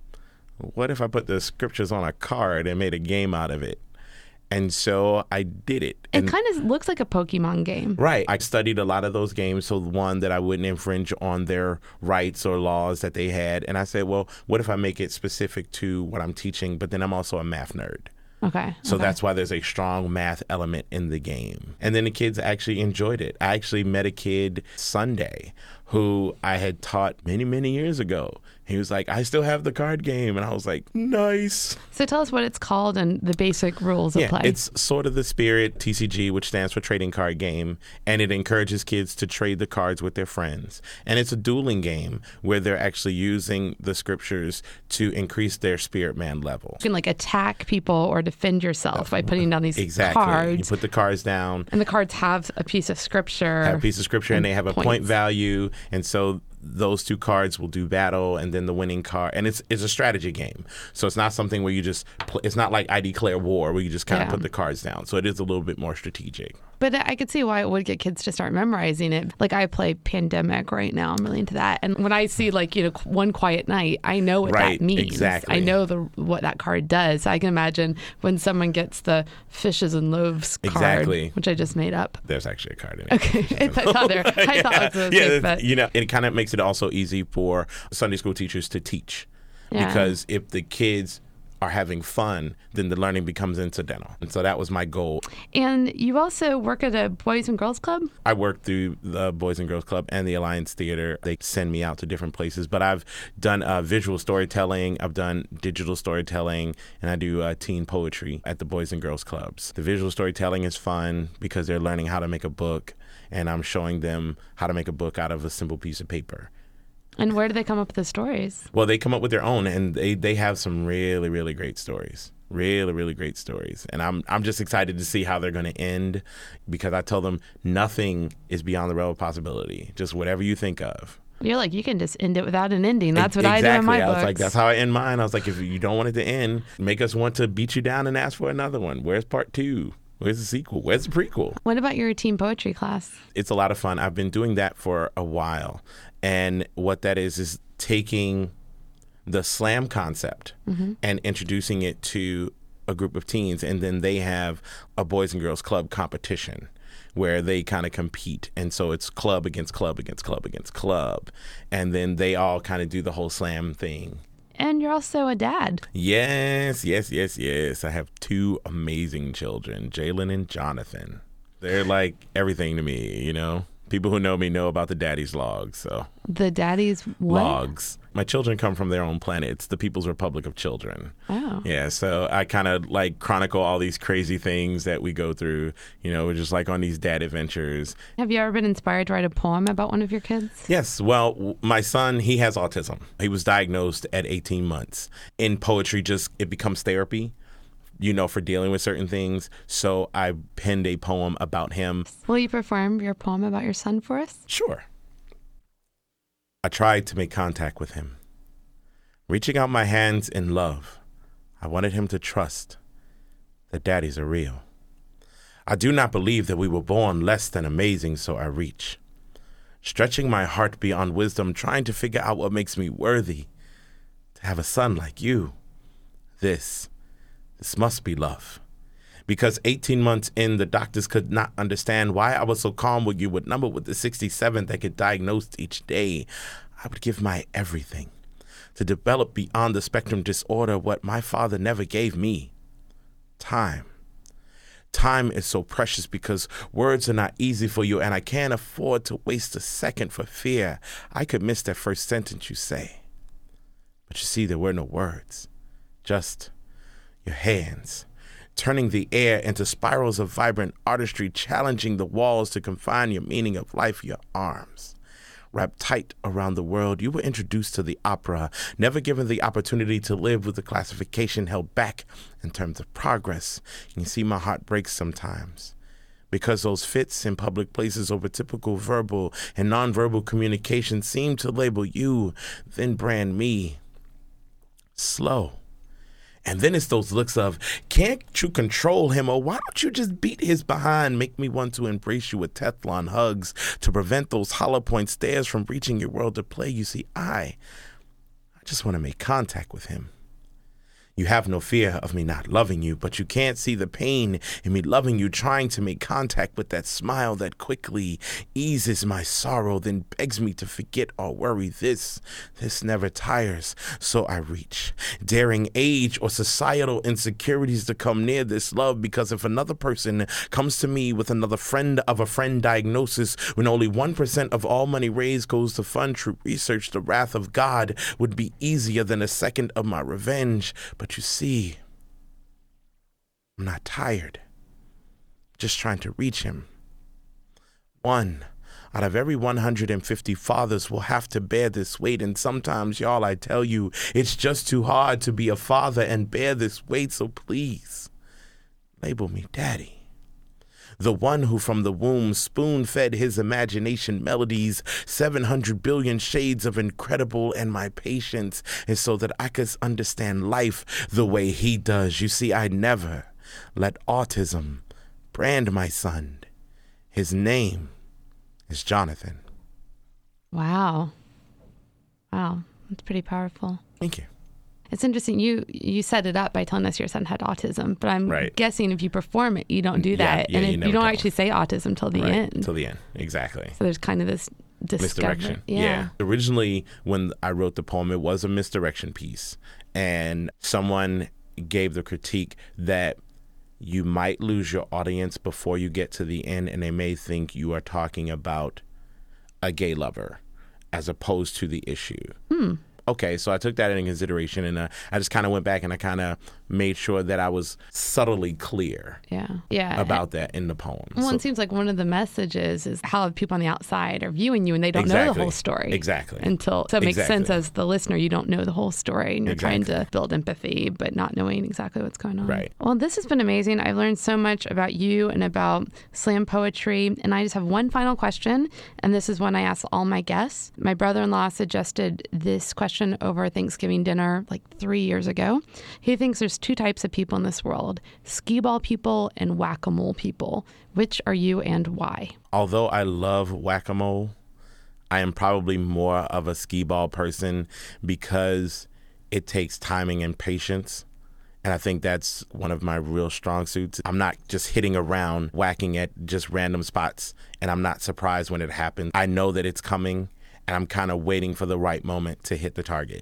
what if I put the scriptures on a card and made a game out of it? And so I did it. It kind of looks like a Pokemon game. Right. I studied a lot of those games, so one, that I wouldn't infringe on their rights or laws that they had. And I said, well, what if I make it specific to what I'm teaching, but then I'm also a math nerd. Okay. So that's why there's a strong math element in the game. And then the kids actually enjoyed it. I actually met a kid Sunday who I had taught many, many years ago. He was like, I still have the card game. And I was like, nice. So tell us what it's called and the basic rules of play. It's Sword of the Spirit, TCG, which stands for Trading Card Game. And it encourages kids to trade the cards with their friends. And it's a dueling game where they're actually using the scriptures to increase their spirit man level. You can like attack people or defend yourself by putting down these Exactly. cards. You put the cards down. And the cards have a piece of scripture. And they have a point points. value. And so those two cards will do battle, and then the winning card. And it's a strategy game. So it's not something where you just it's not like I Declare War, where you just kind of put the cards down. So it is a little bit more strategic. But I could see why it would get kids to start memorizing it. Like I play Pandemic right now. I'm really into that. And when I see One Quiet Night, I know what that means. Exactly. I know what that card does. I can imagine when someone gets the Fishes and Loaves card, which I just made up. There's actually a card in it. Okay. I thought it was a safe bet. It kind of makes it also easy for Sunday school teachers to teach. Yeah. Because if the kids are having fun, then the learning becomes incidental. And so that was my goal. And you also work at a Boys and Girls Club? I work through the Boys and Girls Club and the Alliance Theater. They send me out to different places. But I've done visual storytelling, I've done digital storytelling, and I do teen poetry at the Boys and Girls Clubs. The visual storytelling is fun because they're learning how to make a book, and I'm showing them how to make a book out of a simple piece of paper. And where do they come up with the stories? Well, they come up with their own, and they have some really, really great stories. Really, really great stories. And I'm just excited to see how they're going to end, because I tell them nothing is beyond the realm of possibility. Just whatever you think of. You're like, you can just end it without an ending. That's what I do in my books. I was like, that's how I end mine. I was like, if you don't want it to end, make us want to beat you down and ask for another one. Where's part 2? Where's the sequel? Where's the prequel? What about your teen poetry class? It's a lot of fun. I've been doing that for a while. And what that is taking the slam concept and introducing it to a group of teens. And then they have a Boys and Girls Club competition where they kind of compete. And so it's club against club against club against club. And then they all kind of do the whole slam thing. And you're also a dad. Yes. I have 2 amazing children, Jalen and Jonathan. They're like everything to me, you know? People who know me know about the Daddy's Logs, so. The Daddy's what? Logs. My children come from their own planet. It's the People's Republic of Children. Oh. Yeah, so I kind of like chronicle all these crazy things that we go through. You know, we're just like on these dad adventures. Have you ever been inspired to write a poem about one of your kids? Yes. Well, my son, he has autism. He was diagnosed at 18 months. In poetry, it becomes therapy, you know, for dealing with certain things. So I penned a poem about him. Will you perform your poem about your son for us? Sure. I tried to make contact with him. Reaching out my hands in love, I wanted him to trust that daddies are real. I do not believe that we were born less than amazing, so I reach. Stretching my heart beyond wisdom, trying to figure out what makes me worthy to have a son like you. This must be love. Because 18 months in, the doctors could not understand why I was so calm when you would number with the 67th that get diagnosed each day. I would give my everything to develop beyond the spectrum disorder what my father never gave me. Time. Time is so precious because words are not easy for you, and I can't afford to waste a second for fear I could miss that first sentence you say. But you see, there were no words, just your hands, turning the air into spirals of vibrant artistry, challenging the walls to confine your meaning of life, your arms. Wrapped tight around the world, you were introduced to the opera, never given the opportunity to live with the classification held back in terms of progress. You see, my heart breaks sometimes because those fits in public places over typical verbal and nonverbal communication seem to label you, then brand me slow. And then it's those looks of, can't you control him, or why don't you just beat his behind? Make me want to embrace you with Teflon hugs to prevent those hollow point stares from reaching your world to play. You see, I just want to make contact with him. You have no fear of me not loving you, but you can't see the pain in me loving you, trying to make contact with that smile that quickly eases my sorrow, then begs me to forget or worry. This never tires. So I reach, daring age or societal insecurities to come near this love, because if another person comes to me with another friend of a friend diagnosis, when only 1% of all money raised goes to fund true research, the wrath of God would be easier than a second of my revenge. But you see, I'm not tired, just trying to reach him. One out of every 150 fathers will have to bear this weight, and sometimes, y'all, I tell you, it's just too hard to be a father and bear this weight, so please, label me daddy. The one who from the womb spoon-fed his imagination melodies, 700 billion shades of incredible, and my patience is so that I could understand life the way he does. You see, I never let autism brand my son. His name is Jonathan. Wow. Wow. That's pretty powerful. Thank you. It's interesting. You set it up by telling us your son had autism, but I'm guessing if you perform it, you don't do that. Yeah, and you don't actually say autism till the end. Till the end, exactly. So there's kind of this misdirection. Yeah. Originally, when I wrote the poem, it was a misdirection piece. And someone gave the critique that you might lose your audience before you get to the end, and they may think you are talking about a gay lover as opposed to the issue. Okay, so I took that into consideration, and I just kind of went back and I kind of made sure that I was subtly clear about that in the poem. Well, it seems like one of the messages is how people on the outside are viewing you, and they don't know the whole story. Exactly. So it makes sense as the listener. You don't know the whole story, and you're trying to build empathy, but not knowing exactly what's going on. Right. Well, this has been amazing. I've learned so much about you and about slam poetry, and I just have one final question, and this is one I ask all my guests. My brother-in-law suggested this question over Thanksgiving dinner like 3 years ago. He thinks there's two types of people in this world: skee-ball people and whack-a-mole people. Which are you and why? Although I love whack-a-mole, I am probably more of a skee-ball person because it takes timing and patience. And I think that's one of my real strong suits. I'm not just hitting around, whacking at just random spots, and I'm not surprised when it happens. I know that it's coming, and I'm kind of waiting for the right moment to hit the target.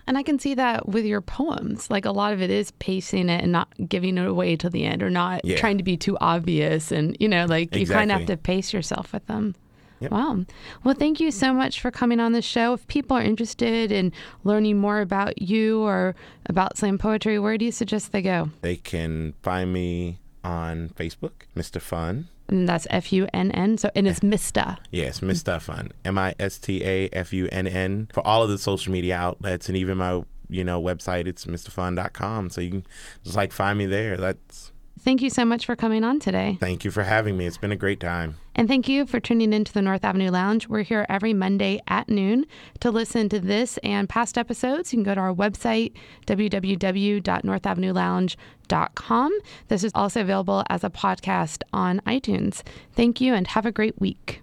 And I can see that with your poems. Like a lot of it is pacing it and not giving it away till the end or not trying to be too obvious. And, you know, like you kind of have to pace yourself with them. Yep. Wow. Well, thank you so much for coming on the show. If people are interested in learning more about you or about slam poetry, where do you suggest they go? They can find me on Facebook, Mr. Fun. And that's Funn. So, and it's Mista. Yes, Mista Fun. MISTAFUNN. For all of the social media outlets and even my, website, it's MrFun.com. So you can just find me there. Thank you so much for coming on today. Thank you for having me. It's been a great time. And thank you for tuning into the North Avenue Lounge. We're here every Monday at noon. To listen to this and past episodes, you can go to our website, www.northavenuelounge.com. This is also available as a podcast on iTunes. Thank you and have a great week.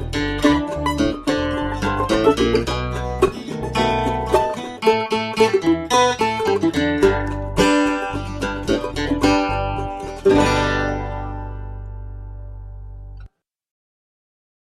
Thank you.